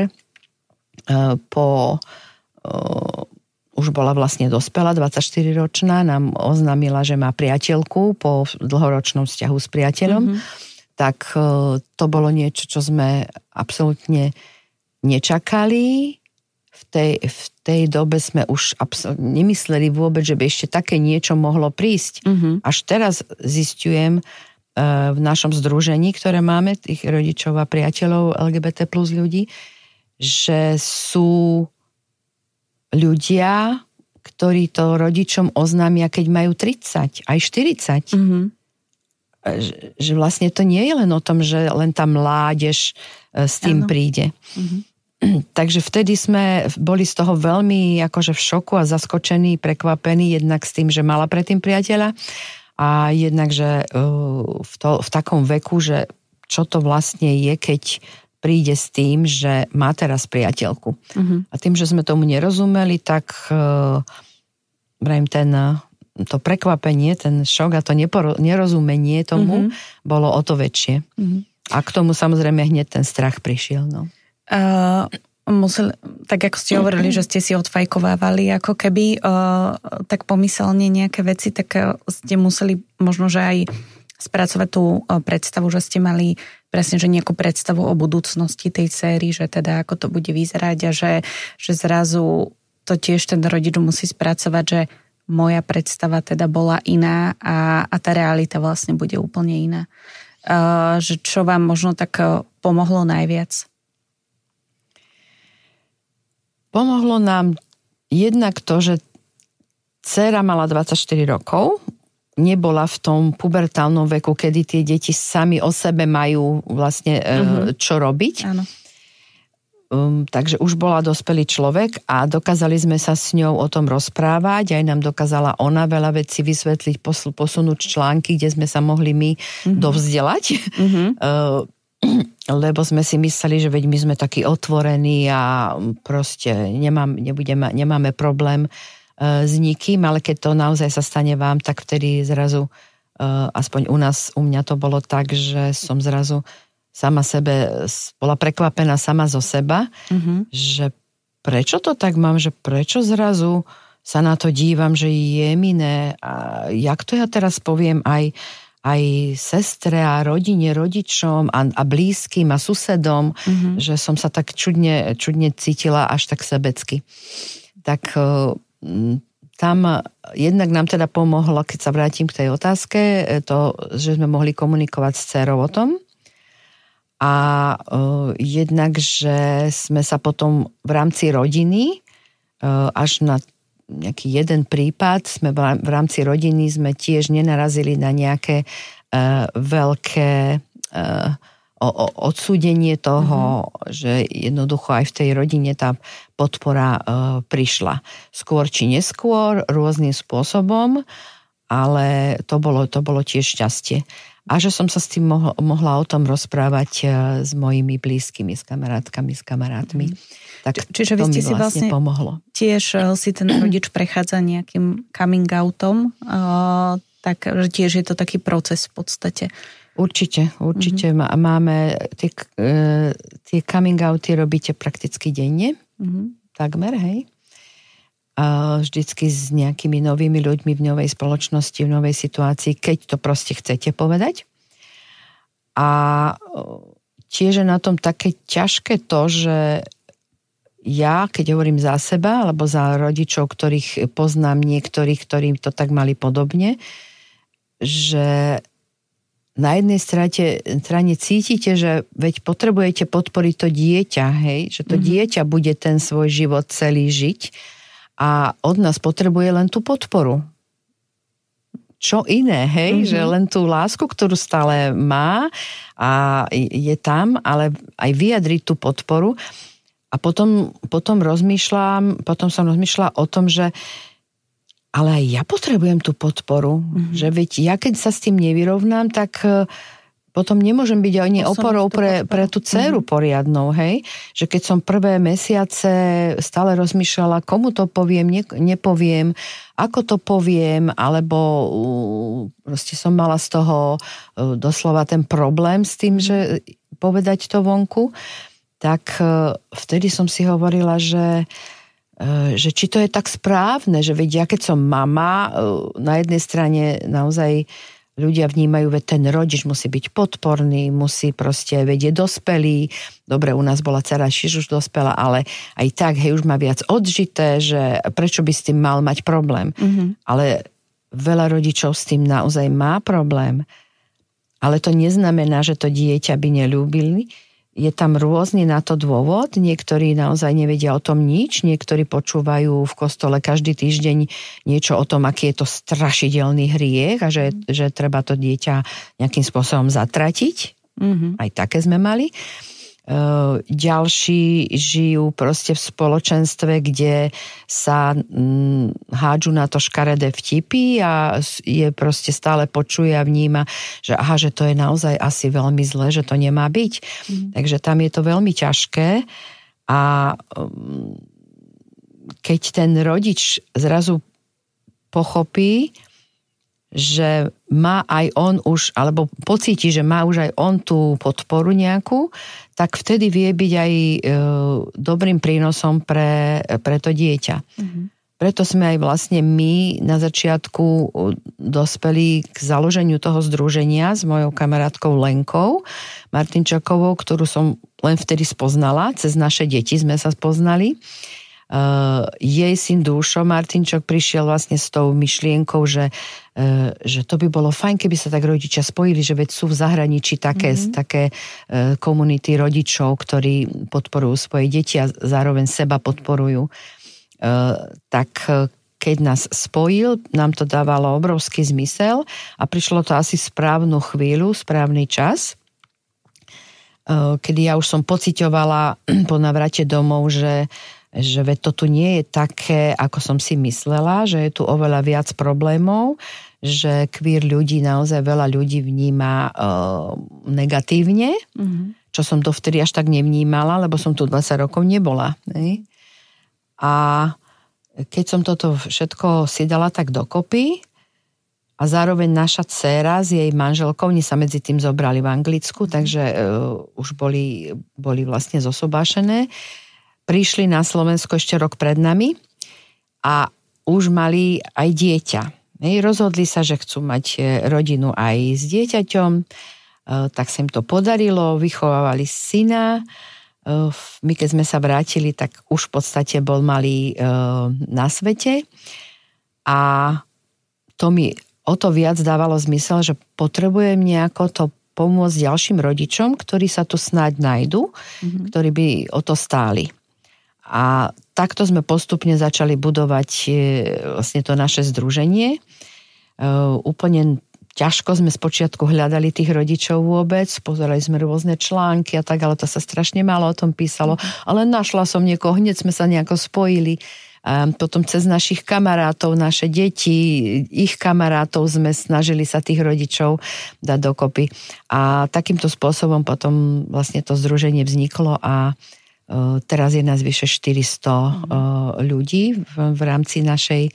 S5: už bola vlastne dospelá, 24-ročná, nám oznámila, že má priateľku po dlhoročnom vzťahu s priateľom, tak to bolo niečo, čo sme absolútne nečakali. V tej dobe sme už nemysleli vôbec, že by ešte také niečo mohlo prísť. Až teraz zistujem v našom združení, ktoré máme, tých rodičov a priateľov LGBT plus ľudí, že sú ľudia, ktorí to rodičom oznámia, keď majú 30, aj 40. Že vlastne to nie je len o tom, že len tá mládež s tým príde. Takže vtedy sme boli z toho veľmi akože v šoku a zaskočení, prekvapení, jednak s tým, že mala predtým priateľa a jednak, že v takom veku, že čo to vlastne je, keď príde s tým, že má teraz priateľku. A tým, že sme tomu nerozumeli, tak to prekvapenie, ten šok a to nerozumenie tomu bolo o to väčšie. A k tomu samozrejme hneď ten strach prišiel. No.
S4: Tak ako ste hovorili, že ste si odfajkovávali ako keby tak pomyselne nejaké veci, tak ste museli možno, že aj spracovať tú predstavu, že ste mali presne, že nejakú predstavu o budúcnosti tej série, že teda ako to bude vyzerať a že zrazu to tiež ten rodič musí spracovať, že moja predstava teda bola iná a tá realita vlastne bude úplne iná. Že čo vám možno tak pomohlo najviac?
S5: Pomohlo nám jednak to, že dcéra mala 24 rokov, nebola v tom pubertálnom veku, kedy tie deti sami o sebe majú vlastne čo robiť. Áno. Takže už bola dospelý človek a dokázali sme sa s ňou o tom rozprávať, aj nám dokázala ona veľa vecí vysvetliť, posunúť články, kde sme sa mohli my dovzdelať, lebo sme si mysleli, že veď my sme takí otvorení a proste nemáme problém s nikým, ale keď to naozaj sa stane vám, tak vtedy zrazu, aspoň u mňa to bolo tak, že som zrazu sama sebe, bola prekvapená sama zo seba, že prečo to tak mám, že prečo zrazu sa na to dívam, že je miné a jak to ja teraz poviem aj sestre a rodine, rodičom a blízkym a susedom, že som sa tak čudne cítila až tak sebecky. Tak tam jednak nám teda pomohlo, keď sa vrátim k tej otázke, to, že sme mohli komunikovať s dcerou o tom, a jednak, že sme sa potom v rámci rodiny až na nejaký jeden prípad, sme v rámci rodiny sme tiež nenarazili na nejaké veľké odsúdenie toho, že jednoducho aj v tej rodine tá podpora prišla. Skôr či neskôr, rôznym spôsobom, ale to bolo tiež šťastie. A že som sa s tým mohla o tom rozprávať s mojimi blízkymi, s kamarátkami, s kamarátmi. Tak
S4: čiže vy ste si vlastne pomohlo. Tiež si ten rodič prechádza nejakým coming outom, tak že tiež je to taký proces v podstate.
S5: Určite. Máme tie coming outy robíte prakticky denne, takmer, hej. Vždycky s nejakými novými ľuďmi v novej spoločnosti, v novej situácii, keď to proste chcete povedať. A tiež je na tom také ťažké to, že ja, keď hovorím za seba, alebo za rodičov, ktorých poznám niektorých, ktorí to tak mali podobne, že na jednej strane cítite, že veď potrebujete podporiť to dieťa, hej, že to dieťa bude ten svoj život celý žiť, a od nás potrebuje len tú podporu. Čo iné, hej? Že len tú lásku, ktorú stále má a je tam, ale aj vyjadriť tú podporu. A potom som rozmýšľala o tom, že ale aj ja potrebujem tú podporu. Že veď ja keď sa s tým nevyrovnám, tak potom nemôžem byť ani oporou pre tú dceru poriadnou, hej? Že keď som prvé mesiace stále rozmýšľala, komu to poviem, nepoviem, ako to poviem, alebo proste som mala z toho doslova ten problém s tým, že povedať to vonku, tak vtedy som si hovorila, že či to je tak správne, že veď ja keď som mama, na jednej strane naozaj ľudia vnímajú, veď ten rodič musí byť podporný, musí proste, veď je dospelý. Dobre, u nás bola dcera už dospelá, ale aj tak, hej, už má viac odžité, že prečo by s tým mal mať problém. Ale veľa rodičov s tým naozaj má problém. Ale to neznamená, že to dieťa by neľúbili. Je tam rôzny na to dôvod. Niektorí naozaj nevedia o tom nič. Niektorí počúvajú v kostole každý týždeň niečo o tom, aký je to strašidelný hriech a že treba to dieťa nejakým spôsobom zatratiť. Aj také sme mali. Ďalší žijú proste v spoločenstve, kde sa hádžu na to škaredé vtipy a je proste stále počuje a vníma, že aha, že to je naozaj asi veľmi zlé, že to nemá byť. Takže tam je to veľmi ťažké a keď ten rodič zrazu pochopí, že má aj on už, alebo pocíti, že má už aj on tú podporu nejakú, tak vtedy vie byť aj dobrým prínosom pre to dieťa. Preto sme aj vlastne my na začiatku dospeli k založeniu toho združenia s mojou kamarátkou Lenkou Martinčakovou, ktorú som len vtedy spoznala, cez naše deti sme sa spoznali. Jej syn Dúšo Martinčok prišiel vlastne s tou myšlienkou, že to by bolo fajn, keby sa tak rodičia spojili, že veď sú v zahraničí také komunity rodičov, ktorí podporujú svoje deti a zároveň seba podporujú. Tak keď nás spojil, nám to dávalo obrovský zmysel a prišlo to asi správnu chvíľu, správny čas, kedy ja už som pociťovala po navrate domov, že veď to tu nie je také, ako som si myslela, že je tu oveľa viac problémov, že queer ľudí, naozaj veľa ľudí vníma negatívne, čo som to vtedy až tak nevnímala, lebo som tu 20 rokov nebola. Ne? A keď som toto všetko si dala tak dokopy a zároveň naša dcéra s jej manželkou, oni sa medzi tým zobrali v Anglicku, takže už boli vlastne zosobášené, prišli na Slovensko ešte rok pred nami a už mali aj dieťa. Rozhodli sa, že chcú mať rodinu aj s dieťaťom, tak sa im to podarilo, vychovávali syna. My keď sme sa vrátili, tak už v podstate bol malý na svete a to mi o to viac dávalo zmysel, že potrebujem nejako to pomôcť ďalším rodičom, ktorí sa tu snáď nájdu, ktorí by o to stáli. A takto sme postupne začali budovať vlastne to naše združenie. Úplne ťažko sme spočiatku hľadali tých rodičov vôbec, pozerali sme rôzne články a tak, ale to sa strašne málo o tom písalo. Ale našla som niekoho, hneď sme sa nejako spojili A potom cez našich kamarátov, naše deti, ich kamarátov sme snažili sa tých rodičov dať dokopy. A takýmto spôsobom potom vlastne to združenie vzniklo a teraz je nás vyše 400 ľudí v rámci našej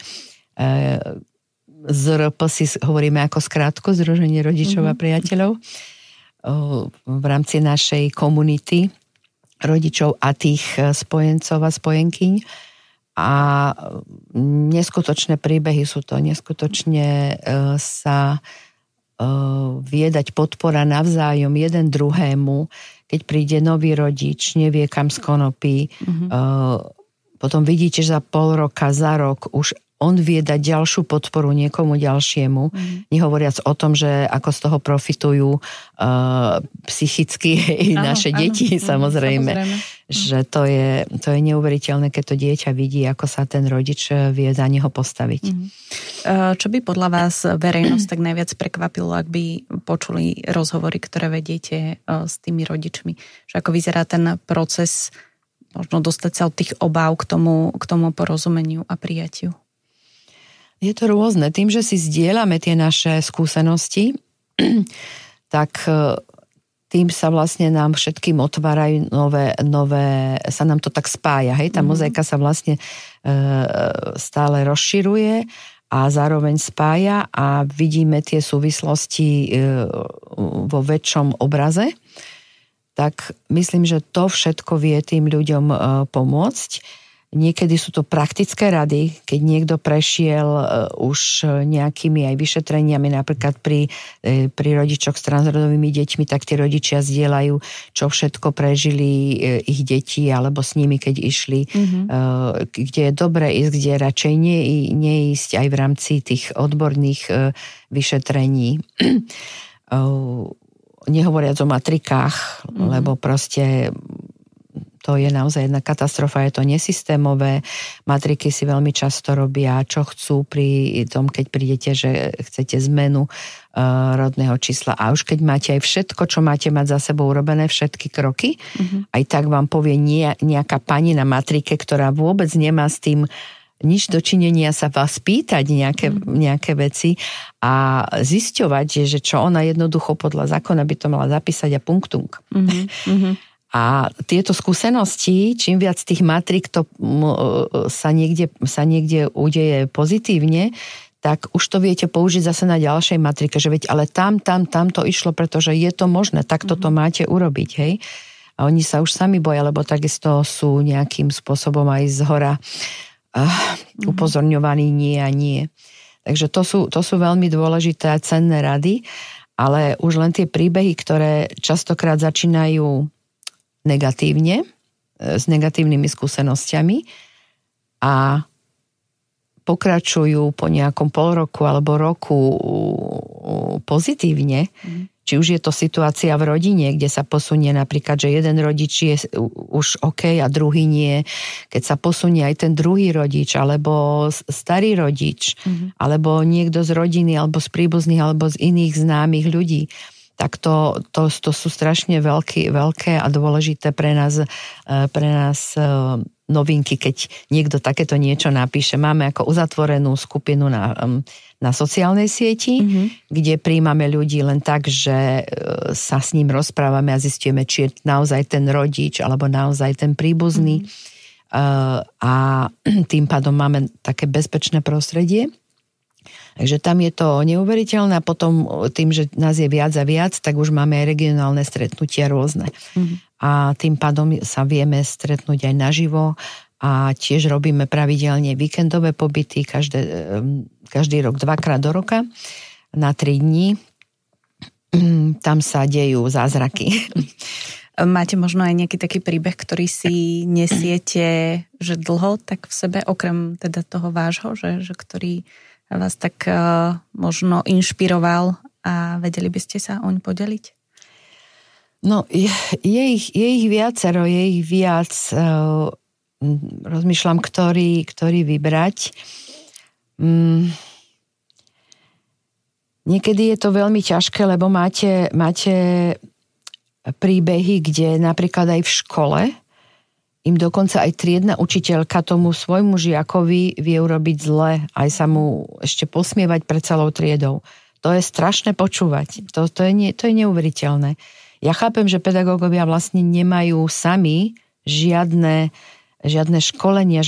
S5: ZRP, si hovoríme ako skrátko, Združenie rodičov a priateľov, v rámci našej komunity rodičov a tých spojencov a spojenkyň. A neskutočné príbehy sú to, neskutočne sa vie dať podpora navzájom jeden druhému, keď príde nový rodič, nevie kam z konopy, potom vidíte, že za pol roka, za rok už on vie dať ďalšiu podporu niekomu ďalšiemu, nehovoriac o tom, že ako z toho profitujú psychicky naše deti, samozrejme. Že to je neuveriteľné, keď to dieťa vidí, ako sa ten rodič vie za neho postaviť.
S4: Čo by podľa vás verejnosť tak najviac prekvapilo, ak by počuli rozhovory, ktoré vediete s tými rodičmi? Že ako vyzerá ten proces, možno dostať sa od tých obáv k tomu porozumeniu a prijatiu?
S5: Je to rôzne. Tým, že si zdieľame tie naše skúsenosti, tak tým sa vlastne nám všetkým otvárajú nové sa nám to tak spája. Hej? Tá mozaika sa vlastne stále rozširuje a zároveň spája a vidíme tie súvislosti vo väčšom obraze. Tak myslím, že to všetko vie tým ľuďom pomôcť. Niekedy sú to praktické rady, keď niekto prešiel už nejakými aj vyšetreniami, napríklad pri rodičoch s transrodovými deťmi, tak tí rodičia zdieľajú, čo všetko prežili ich deti, alebo s nimi, keď išli, kde je dobre ísť, kde radšej neísť aj v rámci tých odborných vyšetrení. Nehovoriac o matrikách, lebo proste to je naozaj jedna katastrofa, je to nesystémové. Matriky si veľmi často robia, čo chcú pri tom, keď prídete, že chcete zmenu rodného čísla. A už keď máte aj všetko, čo máte mať za sebou urobené, všetky kroky, aj tak vám povie nejaká pani na matrike, ktorá vôbec nemá s tým nič dočinenia sa vás pýtať nejaké veci a zisťovať, že čo ona jednoducho podľa zákona by to mala zapísať a punktung. A tieto skúsenosti, čím viac tých matrik to sa niekde udeje pozitívne, tak už to viete použiť zase na ďalšej matrike, že veď, ale tam to išlo, pretože je to možné, tak toto máte urobiť, hej. A oni sa už sami boja, lebo takisto sú nejakým spôsobom aj zhora upozorňovaní nie a nie. Takže to sú veľmi dôležité a cenné rady, ale už len tie príbehy, ktoré častokrát začínajú negatívne, s negatívnymi skúsenosťami a pokračujú po nejakom pol roku alebo roku pozitívne, či už je to situácia v rodine, kde sa posunie napríklad, že jeden rodič je už OK a druhý nie, keď sa posunie aj ten druhý rodič alebo starý rodič, alebo niekto z rodiny alebo z príbuzných alebo z iných známych ľudí, tak to sú strašne veľké a dôležité pre nás novinky, keď niekto takéto niečo napíše. Máme ako uzatvorenú skupinu na sociálnej sieti, kde prijímame ľudí len tak, že sa s ním rozprávame a zistíme, či je naozaj ten rodič alebo naozaj ten príbuzný. A tým pádom máme také bezpečné prostredie. Takže tam je to neuveriteľné a potom tým, že nás je viac a viac, tak už máme aj regionálne stretnutia rôzne. A tým pádom sa vieme stretnúť aj naživo a tiež robíme pravidelne víkendové pobyty každý rok, 2-krát do roka na 3 dní. Tam sa dejú zázraky.
S4: Máte možno aj nejaký taký príbeh, ktorý si nesiete, že dlho, tak v sebe, okrem teda toho vášho, že ktorý vás tak možno inšpiroval a vedeli by ste sa oň podeliť?
S5: No, je ich viacero, je ich viac. Rozmýšľam, ktorý vybrať. Niekedy je to veľmi ťažké, lebo máte príbehy, kde napríklad aj v škole im dokonca aj triedna učiteľka tomu svojmu žiakovi vie urobiť zle, aj sa mu ešte posmievať pred celou triedou. To je strašné počúvať. To je neuveriteľné. Ja chápem, že pedagógovia vlastne nemajú sami žiadne školenia,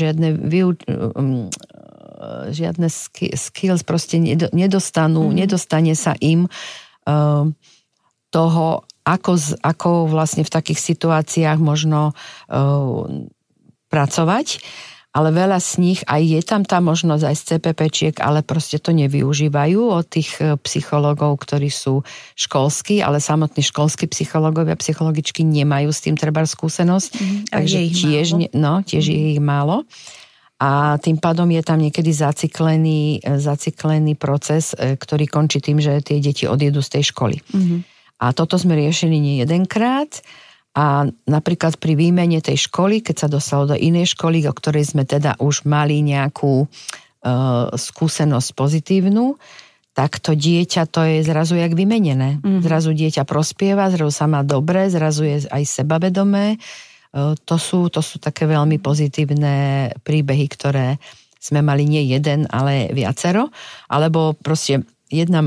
S5: žiadne skills, proste nedostane sa im toho, ako vlastne v takých situáciách možno pracovať, ale veľa z nich, aj je tam tá možnosť aj z CPP-čiek, ale proste to nevyužívajú od tých psychológov, ktorí sú školskí, ale samotní školskí psychológovia, psychologičky nemajú s tým treba skúsenosť, takže tiež je ich málo. A tým pádom je tam niekedy zaciklený proces, ktorý končí tým, že tie deti odjedú z tej školy. A toto sme riešili nie jedenkrát. A napríklad pri výmene tej školy, keď sa dostalo do inej školy, o ktorej sme teda už mali nejakú skúsenosť pozitívnu, tak to dieťa to je zrazu jak vymenené. Zrazu dieťa prospieva, zrazu sa má dobre, zrazu je aj sebavedomé. To sú také veľmi pozitívne príbehy, ktoré sme mali nie jeden, ale viacero. Alebo proste jedna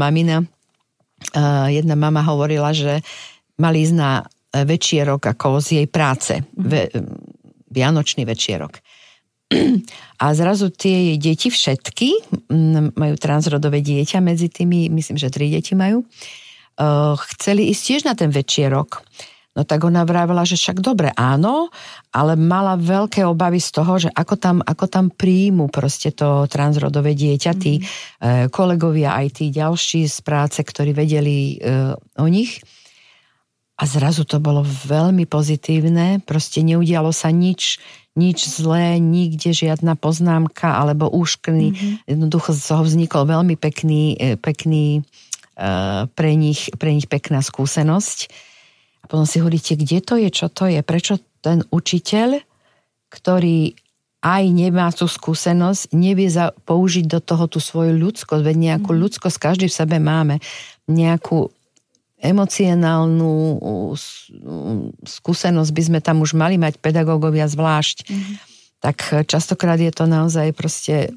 S5: mama hovorila, že mali ísť na večierok ako z jej práce. Vianočný večierok. A zrazu tie jej deti všetky, majú transrodové dieťa medzi tými, myslím, že 3 deti majú, chceli ísť tiež na ten večierok. No tak ona vravila, že však dobre, áno, ale mala veľké obavy z toho, že ako tam príjmu proste to transrodové dieťa, tí kolegovia, aj tí ďalší z práce, ktorí vedeli o nich. A zrazu to bolo veľmi pozitívne, proste neudialo sa nič zlé, nikde žiadna poznámka alebo úškrný. Jednoducho z toho vznikol veľmi pekný pre nich pekná skúsenosť. A potom si hovoríte, kde to je, čo to je, prečo ten učiteľ, ktorý aj nemá tú skúsenosť, nevie použiť do toho tú svoju ľudskosť, veď nejakú ľudskosť každý v sebe máme, nejakú emocionálnu skúsenosť by sme tam už mali mať, pedagógovia zvlášť. Tak častokrát je to naozaj proste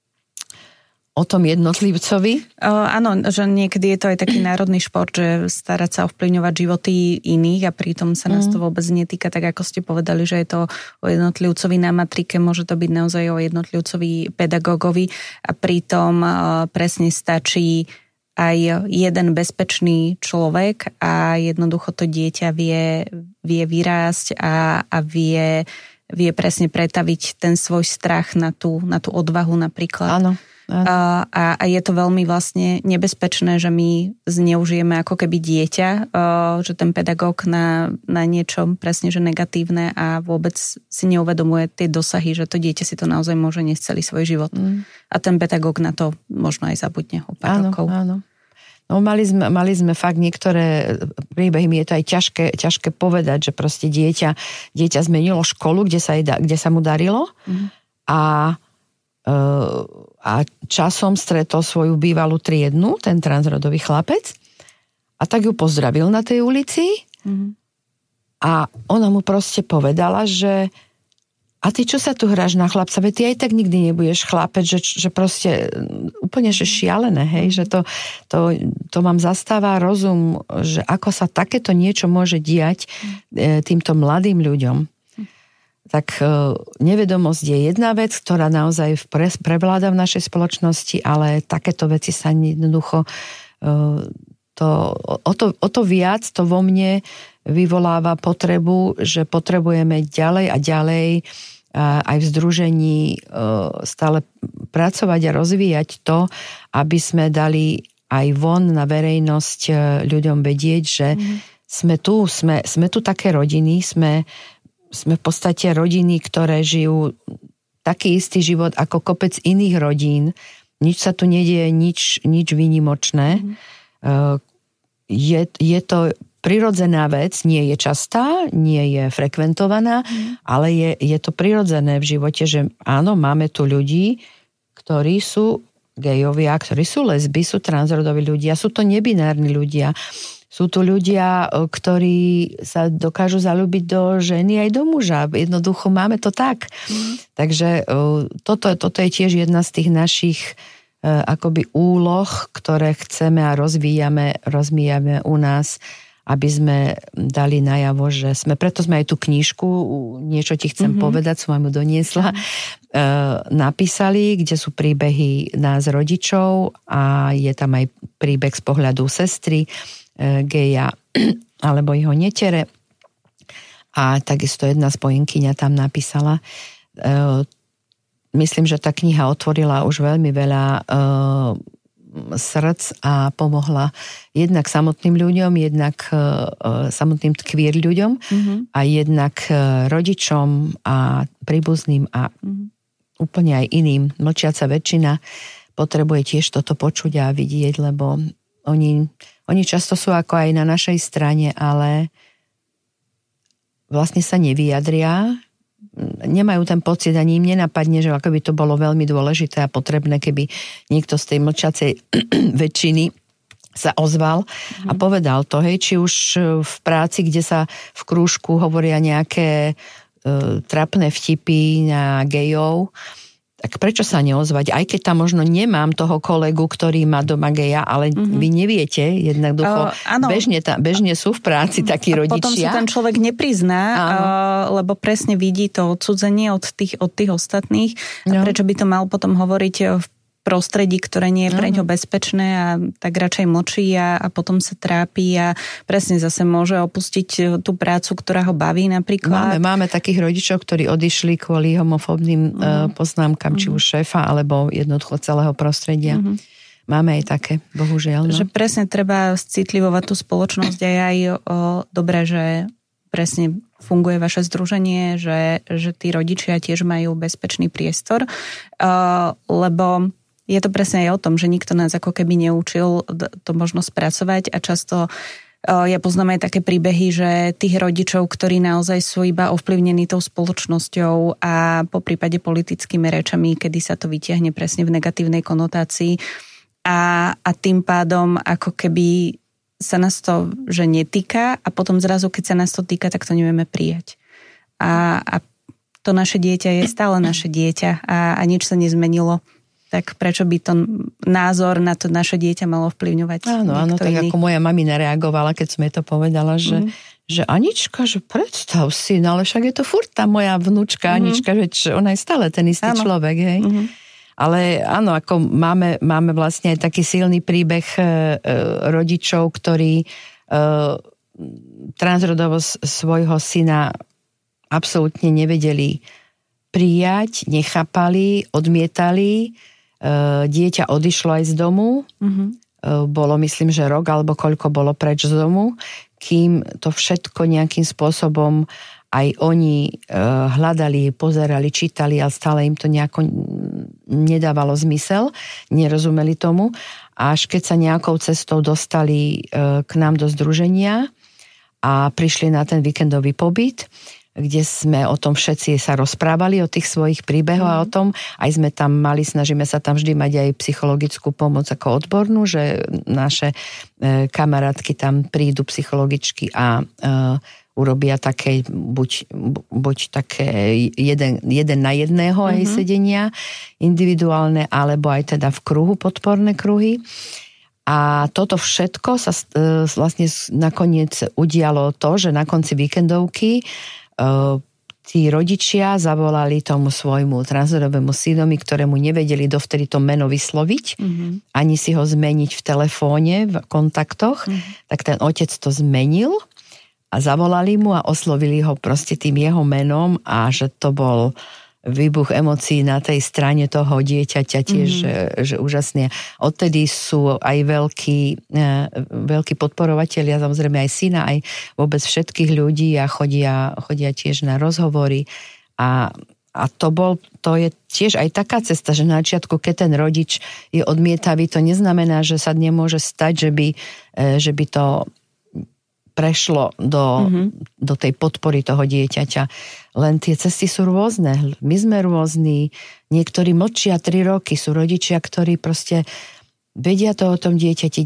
S5: o tom jednotlivcovi.
S4: Áno, že niekedy je to aj taký národný šport, že starať sa ovplyvňovať životy iných a pritom sa nás to vôbec netýka, tak ako ste povedali, že je to o jednotlivcovi na matrike, môže to byť naozaj o jednotlivcovi pedagógovi a pritom presne stačí aj jeden bezpečný človek a jednoducho to dieťa vie vyrásť a vie presne pretaviť ten svoj strach na tú odvahu napríklad.
S5: Áno.
S4: A je to veľmi vlastne nebezpečné, že my zneužijeme ako keby dieťa, že ten pedagóg na niečo presne, že negatívne a vôbec si neuvedomuje tie dosahy, že to dieťa si to naozaj môže niesť celý svoj život. A ten pedagóg na to možno aj zabudne o pár rokov.
S5: Áno. No, mali sme fakt niektoré príbehy, mi je to aj ťažké povedať, že proste dieťa zmenilo školu, kde sa mu darilo a časom stretol svoju bývalú triednu, ten transrodový chlapec, a tak ju pozdravil na tej ulici a ona mu proste povedala, že a ty čo sa tu hráš na chlapca? Veď ty aj tak nikdy nebudeš chlapec, že proste úplne že šialené, hej, že to vám zastáva rozum, že ako sa takéto niečo môže diať týmto mladým ľuďom. Tak nevedomosť je jedna vec, ktorá naozaj prevláda v našej spoločnosti, ale takéto veci sa jednoducho o to viac to vo mne vyvoláva potrebu, že potrebujeme ďalej a ďalej aj v združení stále pracovať a rozvíjať to, aby sme dali aj von na verejnosť ľuďom vedieť, že sme tu také rodiny, sme v podstate rodiny, ktoré žijú taký istý život ako kopec iných rodín. Nič sa tu nedieje, nič výnimočné. Je to prirodzená vec, nie je častá, nie je frekventovaná, ale je to prirodzené v živote, že áno, máme tu ľudí, ktorí sú gejovia, ktorí sú lesby, sú transrodoví ľudia, sú to nebinárni ľudia, Sú tu ľudia, ktorí sa dokážu zaľúbiť do ženy aj do muža. Jednoducho máme to tak. Takže toto je tiež jedna z tých našich akoby úloh, ktoré chceme a rozvíjame u nás, aby sme dali najavo, že preto sme aj tú knižku, niečo ti chcem povedať, som vám ju doniesla, napísali, kde sú príbehy nás rodičov a je tam aj príbeh z pohľadu sestry, geja alebo jeho netere. A takisto jedna spojenkyňa tam napísala. Myslím, že tá kniha otvorila už veľmi veľa srdc a pomohla jednak samotným ľuďom, jednak samotným queer ľuďom a jednak rodičom a príbuzným a úplne aj iným. Mlčiaca väčšina potrebuje tiež toto počuť a vidieť, lebo oni často sú ako aj na našej strane, ale vlastne sa nevyjadria, nemajú ten pocit, ani im nenapadne, že ako by to bolo veľmi dôležité a potrebné, keby niekto z tej mlčiacej väčšiny sa ozval a povedal to, hej, či už v práci, kde sa v krúžku hovoria nejaké trapné vtipy na gejov, tak prečo sa neozvať? Aj keď tam možno nemám toho kolegu, ktorý má doma geja, ale vy neviete, jednak bežne sú v práci takí rodičia.
S4: Potom si ten človek neprizná, lebo presne vidí to odsudzenie od tých ostatných. A prečo by to mal potom hovoriť v prostredí, ktoré nie je pre ňo bezpečné a tak radšej mlčí a potom sa trápi a presne zase môže opustiť tú prácu, ktorá ho baví napríklad.
S5: Máme takých rodičov, ktorí odišli kvôli homofóbnym poznámkam, či už šéfa, alebo jednoducho celého prostredia. Máme aj také, bohužiaľ.
S4: Že presne treba citlivovať tú spoločnosť aj dobre, že presne funguje vaše združenie, že tí rodičia tiež majú bezpečný priestor, lebo je to presne aj o tom, že nikto nás ako keby neučil to možno spracovať a často ja poznám aj také príbehy, že tých rodičov, ktorí naozaj sú iba ovplyvnení tou spoločnosťou a po prípade politickými rečami, kedy sa to vytiahne presne v negatívnej konotácii a tým pádom ako keby sa nás to že netýka a potom zrazu, keď sa nás to týka, tak to nevieme prijať. A to naše dieťa je stále naše dieťa a nič sa nezmenilo. Tak prečo by to názor na to naše dieťa malo vplyvňovať?
S5: Áno, tak iný. Ako moja mamina reagovala, keď som jej to povedala, že Anička, že predstav si, no ale však je to furt tá moja vnúčka Anička, že ona je stále ten istý človek, hej. Ale áno, ako máme vlastne aj taký silný príbeh rodičov, ktorí transrodovo svojho syna absolútne nevedeli prijať, nechápali, odmietali. Dieťa odišlo aj z domu. Bolo, myslím, že rok alebo koľko bolo preč z domu, kým to všetko nejakým spôsobom aj oni hľadali, pozerali, čítali, ale stále im to nejako nedávalo zmysel, nerozumeli tomu. Až keď sa nejakou cestou dostali k nám do združenia a prišli na ten víkendový pobyt, kde sme o tom všetci sa rozprávali, o tých svojich príbehoch a o tom, aj sme tam mali, snažíme sa tam vždy mať aj psychologickú pomoc ako odbornú, že naše kamarátky tam prídu psychologičky a urobia také, buď také jeden na jedného aj sedenia individuálne, alebo aj teda v kruhu, podporné kruhy. A toto všetko sa vlastne nakoniec udialo to, že na konci víkendovky tí rodičia zavolali tomu svojmu transrodovému synovi, ktorému nevedeli dovtedy to meno vysloviť, ani si ho zmeniť v telefóne, v kontaktoch, tak ten otec to zmenil a zavolali mu a oslovili ho proste tým jeho menom a že to bol výbuch emócií na tej strane toho dieťaťa tiež, že úžasne. Odtedy sú aj veľkí podporovatelia, samozrejme aj syna, aj vôbec všetkých ľudí a chodia tiež na rozhovory a to je tiež aj taká cesta, že na začiatku, keď ten rodič je odmietavý, to neznamená, že sa nemôže stať, že by to prešlo do tej podpory toho dieťaťa. Len tie cesty sú rôzne. My sme rôzni. Niektorí mlčia 3 roky. Sú rodičia, ktorí proste vedia to o tom dieťati,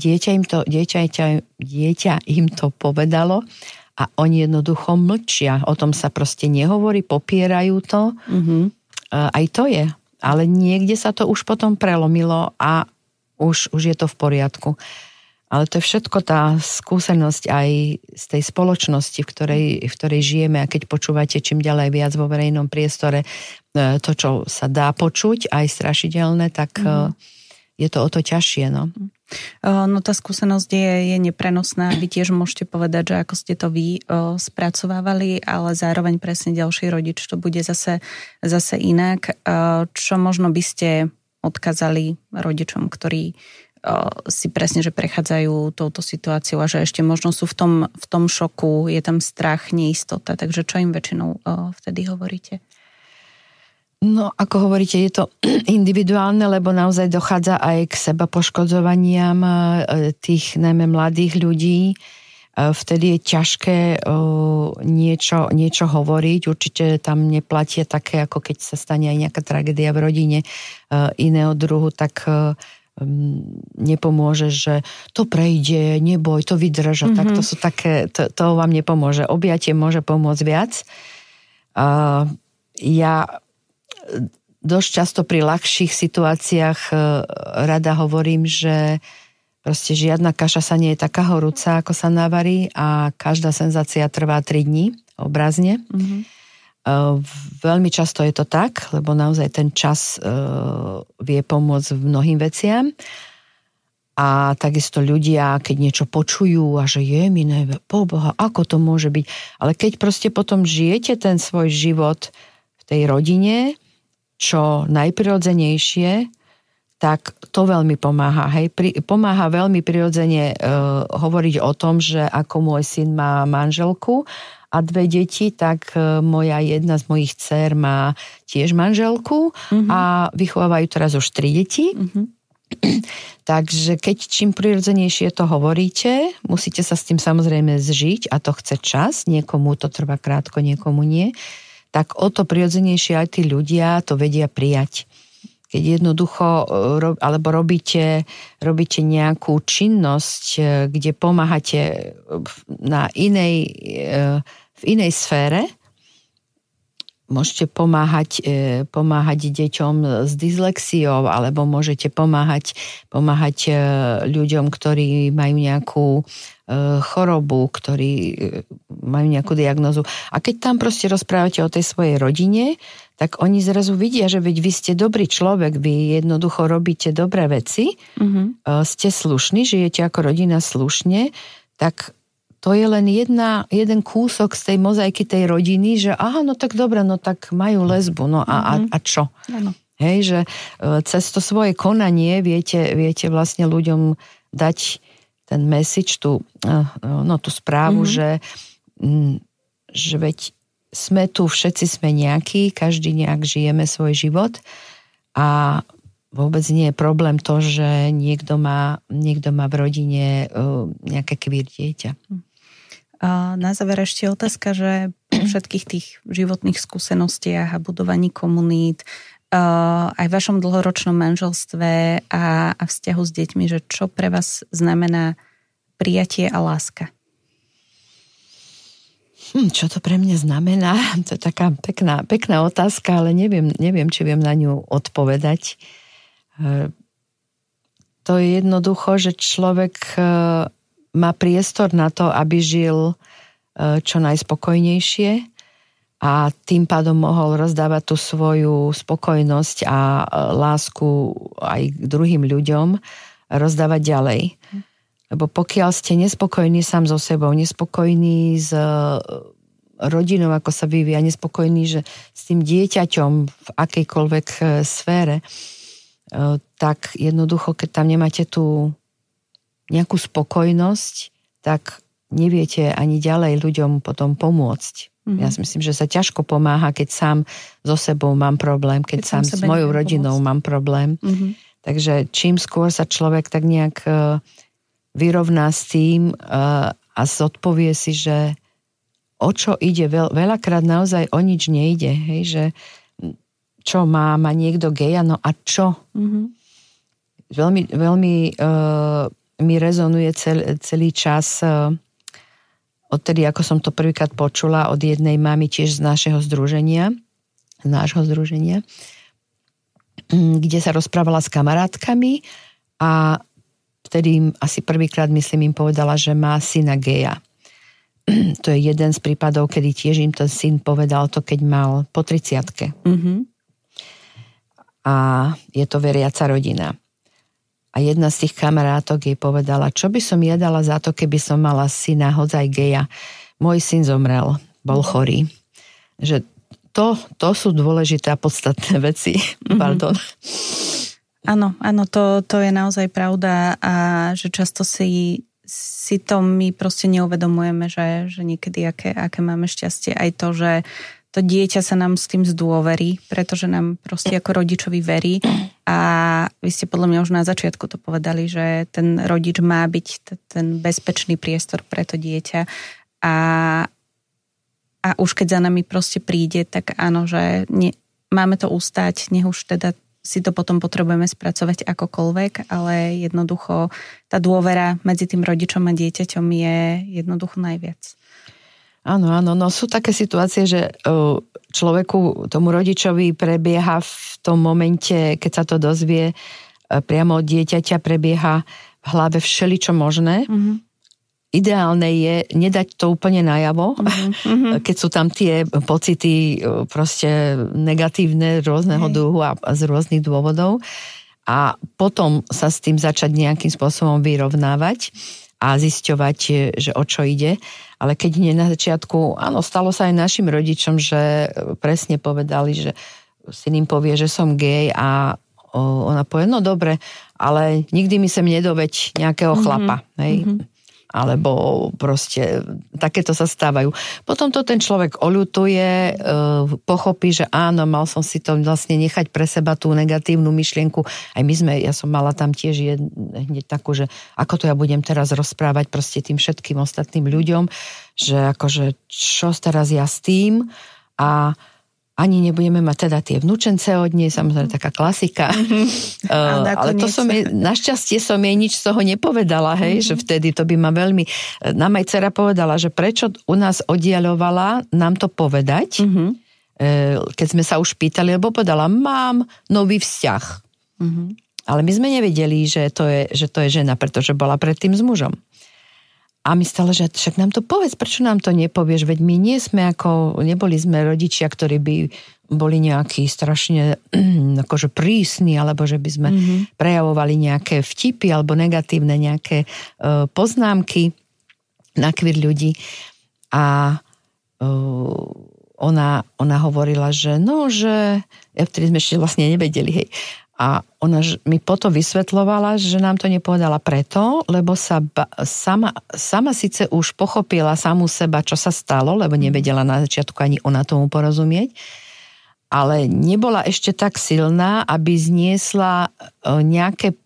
S5: dieťa im to povedalo a oni jednoducho mlčia. O tom sa proste nehovorí, popierajú to. Aj to je. Ale niekde sa to už potom prelomilo a už je to v poriadku. Ale to je všetko tá skúsenosť aj z tej spoločnosti, v ktorej žijeme, a keď počúvate čím ďalej viac vo verejnom priestore to, čo sa dá počuť, aj strašidelné, tak je to o to ťažšie. No,
S4: tá skúsenosť je neprenosná. Vy tiež môžete povedať, že ako ste to vy spracovávali, ale zároveň presne ďalší rodič to bude zase inak. Čo možno by ste odkázali rodičom, ktorí si presne, že prechádzajú touto situáciou a že ešte možno sú v tom šoku, je tam strach, neistota, takže čo im väčšinou vtedy hovoríte?
S5: No, ako hovoríte, je to individuálne, lebo naozaj dochádza aj k seba poškodzovaniam tých najmä mladých ľudí. Vtedy je ťažké niečo hovoriť. Určite tam neplatia také, ako keď sa stane aj nejaká tragédia v rodine iného druhu, tak nepomôže, že to prejde, neboj, to vydrž. Tak to sú také, to vám nepomôže. Objatie môže pomôcť viac. Ja dosť často pri ľahších situáciách rada hovorím, že proste žiadna kaša sa nie je taká horúca, ako sa navarí, a každá senzácia trvá 3 dní, obrazne. Veľmi často je to tak, lebo naozaj ten čas vie pomôcť v mnohým veciam. A takisto ľudia, keď niečo počujú a že je mi Boha, ako to môže byť. Ale keď proste potom žijete ten svoj život v tej rodine, čo najprirodzenejšie, tak to veľmi pomáha. Pomáha veľmi prirodzene hovoriť o tom, že ako môj syn má manželku a 2 deti, tak jedna z mojich dcér má tiež manželku a vychovávajú teraz už 3 deti. Takže keď čím prirodzenejšie to hovoríte, musíte sa s tým samozrejme zžiť a to chce čas, niekomu to trvá krátko, niekomu nie, tak o to prirodzenejšie aj tí ľudia to vedia prijať. Keď jednoducho alebo robíte nejakú činnosť, kde pomáhate v inej sfére, môžete pomáhať deťom s dyslexiou, alebo môžete pomáhať ľuďom, ktorí majú nejakú chorobu, ktorí majú nejakú diagnózu. A keď tam proste rozprávate o tej svojej rodine, tak oni zrazu vidia, že veď vy ste dobrý človek, vy jednoducho robíte dobré veci, ste slušní, žijete ako rodina slušne, tak to je len jeden kúsok z tej mozaiky tej rodiny, že aha, no tak dobre, no tak majú lesbu, no a čo? Ano. Hej, že cez to svoje konanie viete vlastne ľuďom dať ten message, tú správu, že veď sme tu, všetci sme nejakí, každý nejak žijeme svoj život a vôbec nie je problém to, že niekto má v rodine nejaké queer dieťa.
S4: Na záver ešte otázka, že po všetkých tých životných skúsenostiach a budovaní komunít, aj v vašom dlhoročnom manželstve a vzťahu s deťmi, že čo pre vás znamená prijatie a láska?
S5: Čo to pre mňa znamená? To je taká pekná otázka, ale neviem, či viem na ňu odpovedať. To je jednoducho, že človek má priestor na to, aby žil čo najspokojnejšie a tým pádom mohol rozdávať tú svoju spokojnosť a lásku aj k druhým ľuďom rozdávať ďalej. Lebo pokiaľ ste nespokojní sám so sebou, nespokojní s rodinou, ako sa vyvíja, nespokojní, že s tým dieťaťom v akejkoľvek sfére, tak jednoducho, keď tam nemáte tú nejakú spokojnosť, tak neviete ani ďalej ľuďom potom pomôcť. Ja si myslím, že sa ťažko pomáha, keď sám so sebou mám problém, keď sám s mojou rodinou mám problém. Takže čím skôr sa človek tak nejak vyrovná s tým a zodpovie si, že o čo ide, veľakrát naozaj o nič nejde, hej, že čo má niekto geja, no a čo? veľmi mi rezonuje celý čas odtedy, ako som to prvýkrát počula od jednej mamy tiež z nášho združenia, kde sa rozprávala s kamarátkami a vtedy asi prvýkrát, myslím, im povedala, že má syna geja. To je jeden z prípadov, kedy tiež im ten syn povedal to, keď mal po 30-ke. Mm-hmm. A je to veriaca rodina. A jedna z tých kamarátok jej povedala, čo by som ja dala za to, keby som mala syna hodzaj geja. Môj syn zomrel, bol chorý. Že to sú dôležité a podstatné veci. Mm-hmm. Pardon.
S4: Áno, to je naozaj pravda a že často si to my proste neuvedomujeme, že niekedy aké máme šťastie. Aj to, že to dieťa sa nám s tým zdôverí, pretože nám proste ako rodičovi verí a vy ste podľa mňa už na začiatku to povedali, že ten rodič má byť ten bezpečný priestor pre to dieťa a už keď za nami proste príde, tak áno, že máme to ustať, nech už teda si to potom potrebujeme spracovať akokoľvek, ale jednoducho tá dôvera medzi tým rodičom a dieťaťom je jednoducho najviac.
S5: Áno, no sú také situácie, že človeku, tomu rodičovi prebieha v tom momente, keď sa to dozvie, priamo od dieťaťa prebieha v hlave všeličo možné. Mm-hmm. Ideálne je nedať to úplne najavo, keď sú tam tie pocity proste negatívne rôzneho druhu a z rôznych dôvodov a potom sa s tým začať nejakým spôsobom vyrovnávať a zisťovať, že o čo ide. Ale keď nie na začiatku, áno, stalo sa aj našim rodičom, že presne povedali, že syn im povie, že som gej a ona povie, no dobre, ale nikdy mi sem nedoveď nejakého chlapa, hej. Alebo proste takéto sa stávajú. Potom to ten človek oľutuje, pochopí, že áno, mal som si to vlastne nechať pre seba tú negatívnu myšlienku. Aj ja som mala tam tiež hneď takú, že ako to ja budem teraz rozprávať proste tým všetkým ostatným ľuďom, že akože čo teraz ja s tým a ani nebudeme mať teda tie vnúčence od nej, samozrejme taká klasika. Ale to našťastie som jej nič z toho nepovedala, hej, že vtedy to by ma veľmi... Nám aj dcera povedala, že prečo u nás oddiaľovala nám to povedať, keď sme sa už pýtali, lebo povedala, mám nový vzťah. Ale my sme nevedeli, že to je žena, pretože bola predtým s mužom. A my stále, že však nám to povedz, prečo nám to nepovieš, veď my neboli sme rodičia, ktorí by boli nejakí strašne akože prísni, alebo že by sme prejavovali nejaké vtipy alebo negatívne nejaké poznámky na kvir ľudí. A ona hovorila, že vtedy sme ešte vlastne nevedeli, hej. A ona mi potom vysvetľovala, že nám to nepovedala preto, lebo sama síce už pochopila samú seba, čo sa stalo, lebo nevedela na začiatku ani ona tomu porozumieť, ale nebola ešte tak silná, aby zniesla nejaké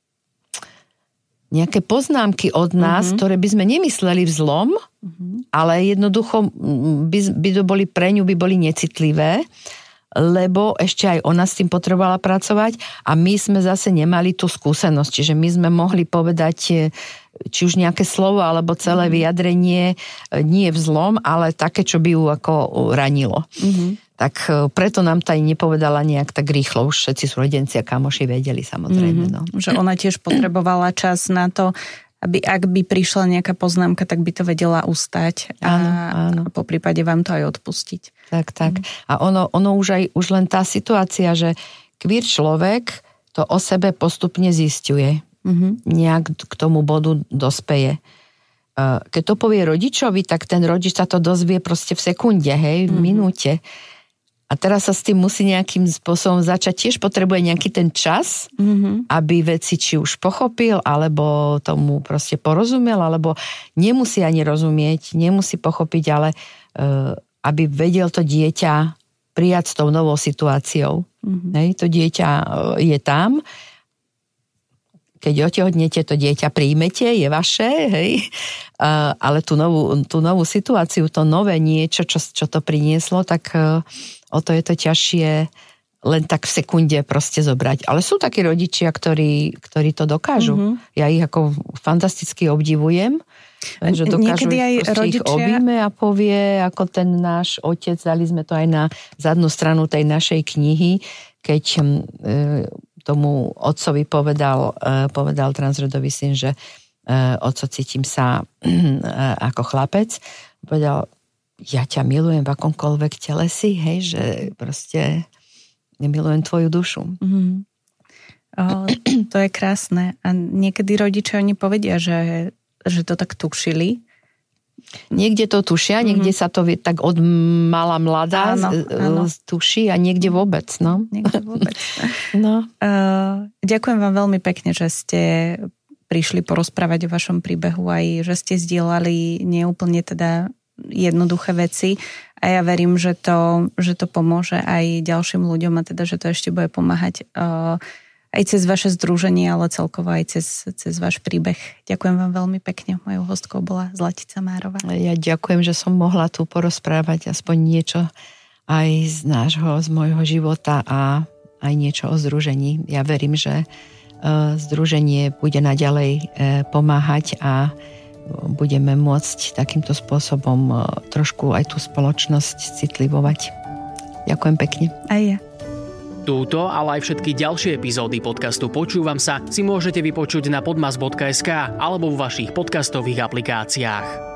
S5: poznámky od nás, ktoré by sme nemysleli v zlom, ale jednoducho by to boli pre ňu by boli necitlivé, lebo ešte aj ona s tým potrebovala pracovať a my sme zase nemali tú skúsenosť, čiže my sme mohli povedať či už nejaké slovo alebo celé vyjadrenie nie v zlom, ale také, čo by ju ako ranilo. Tak preto nám to aj nepovedala nejak tak rýchlo, už všetci súrodenci a kamoši vedeli samozrejme. No.
S4: Že ona tiež potrebovala čas na to, aby ak by prišla nejaká poznámka, tak by to vedela ustať a po prípade vám to aj odpustiť.
S5: Tak. A ono už len tá situácia, že queer človek to o sebe postupne zisťuje. Nejak k tomu bodu dospeje. Keď to povie rodičovi, tak ten rodič sa to dozvie proste v sekunde, hej, v minúte. A teraz sa s tým musí nejakým spôsobom začať. Tiež potrebuje nejaký ten čas, aby veci či už pochopil, alebo tomu proste porozumel, alebo nemusí ani rozumieť, nemusí pochopiť, ale aby vedel to dieťa prijať s tou novou situáciou. Hej, to dieťa je tam. Keď otehotnete, to dieťa príjmete, je vaše, hej. Ale tú novú situáciu, to nové niečo, čo to prinieslo, tak o to je to ťažšie len tak v sekunde proste zobrať. Ale sú takí rodičia, ktorí to dokážu. Ja ich ako fantasticky obdivujem, že dokážu
S4: aj
S5: ich objíme a povie, ako ten náš otec, dali sme to aj na zadnú stranu tej našej knihy, keď tomu otcovi povedal transrodový syn, že otco, cítim sa ako chlapec, povedal, ja ťa milujem v akomkoľvek tele si, hej, že proste nemilujem tvoju dušu.
S4: To je krásne. A niekedy rodičia oni povedia, že to tak tušili.
S5: Niekde to tušia, niekde sa to tak od mala mladá tuší a niekde vôbec. No.
S4: Niekde vôbec. No. Ďakujem vám veľmi pekne, že ste prišli porozprávať o vašom príbehu aj, že ste zdieľali neúplne teda jednoduché veci a ja verím, že to pomôže aj ďalším ľuďom a teda, že to ešte bude pomáhať aj cez vaše združenie, ale celkovo aj cez váš príbeh. Ďakujem vám veľmi pekne. Mojou hostkou bola Zlatica Márová.
S5: Ja ďakujem, že som mohla tu porozprávať aspoň niečo aj z môjho života a aj niečo o združení. Ja verím, že združenie bude naďalej pomáhať a budeme môcť takýmto spôsobom trošku aj tú spoločnosť citlivovať. Ďakujem pekne.
S4: Aj ja.
S6: Túto, ale aj všetky ďalšie epizódy podcastu Počúvam sa si môžete vypočuť na podmas.sk alebo vo vašich podcastových aplikáciách.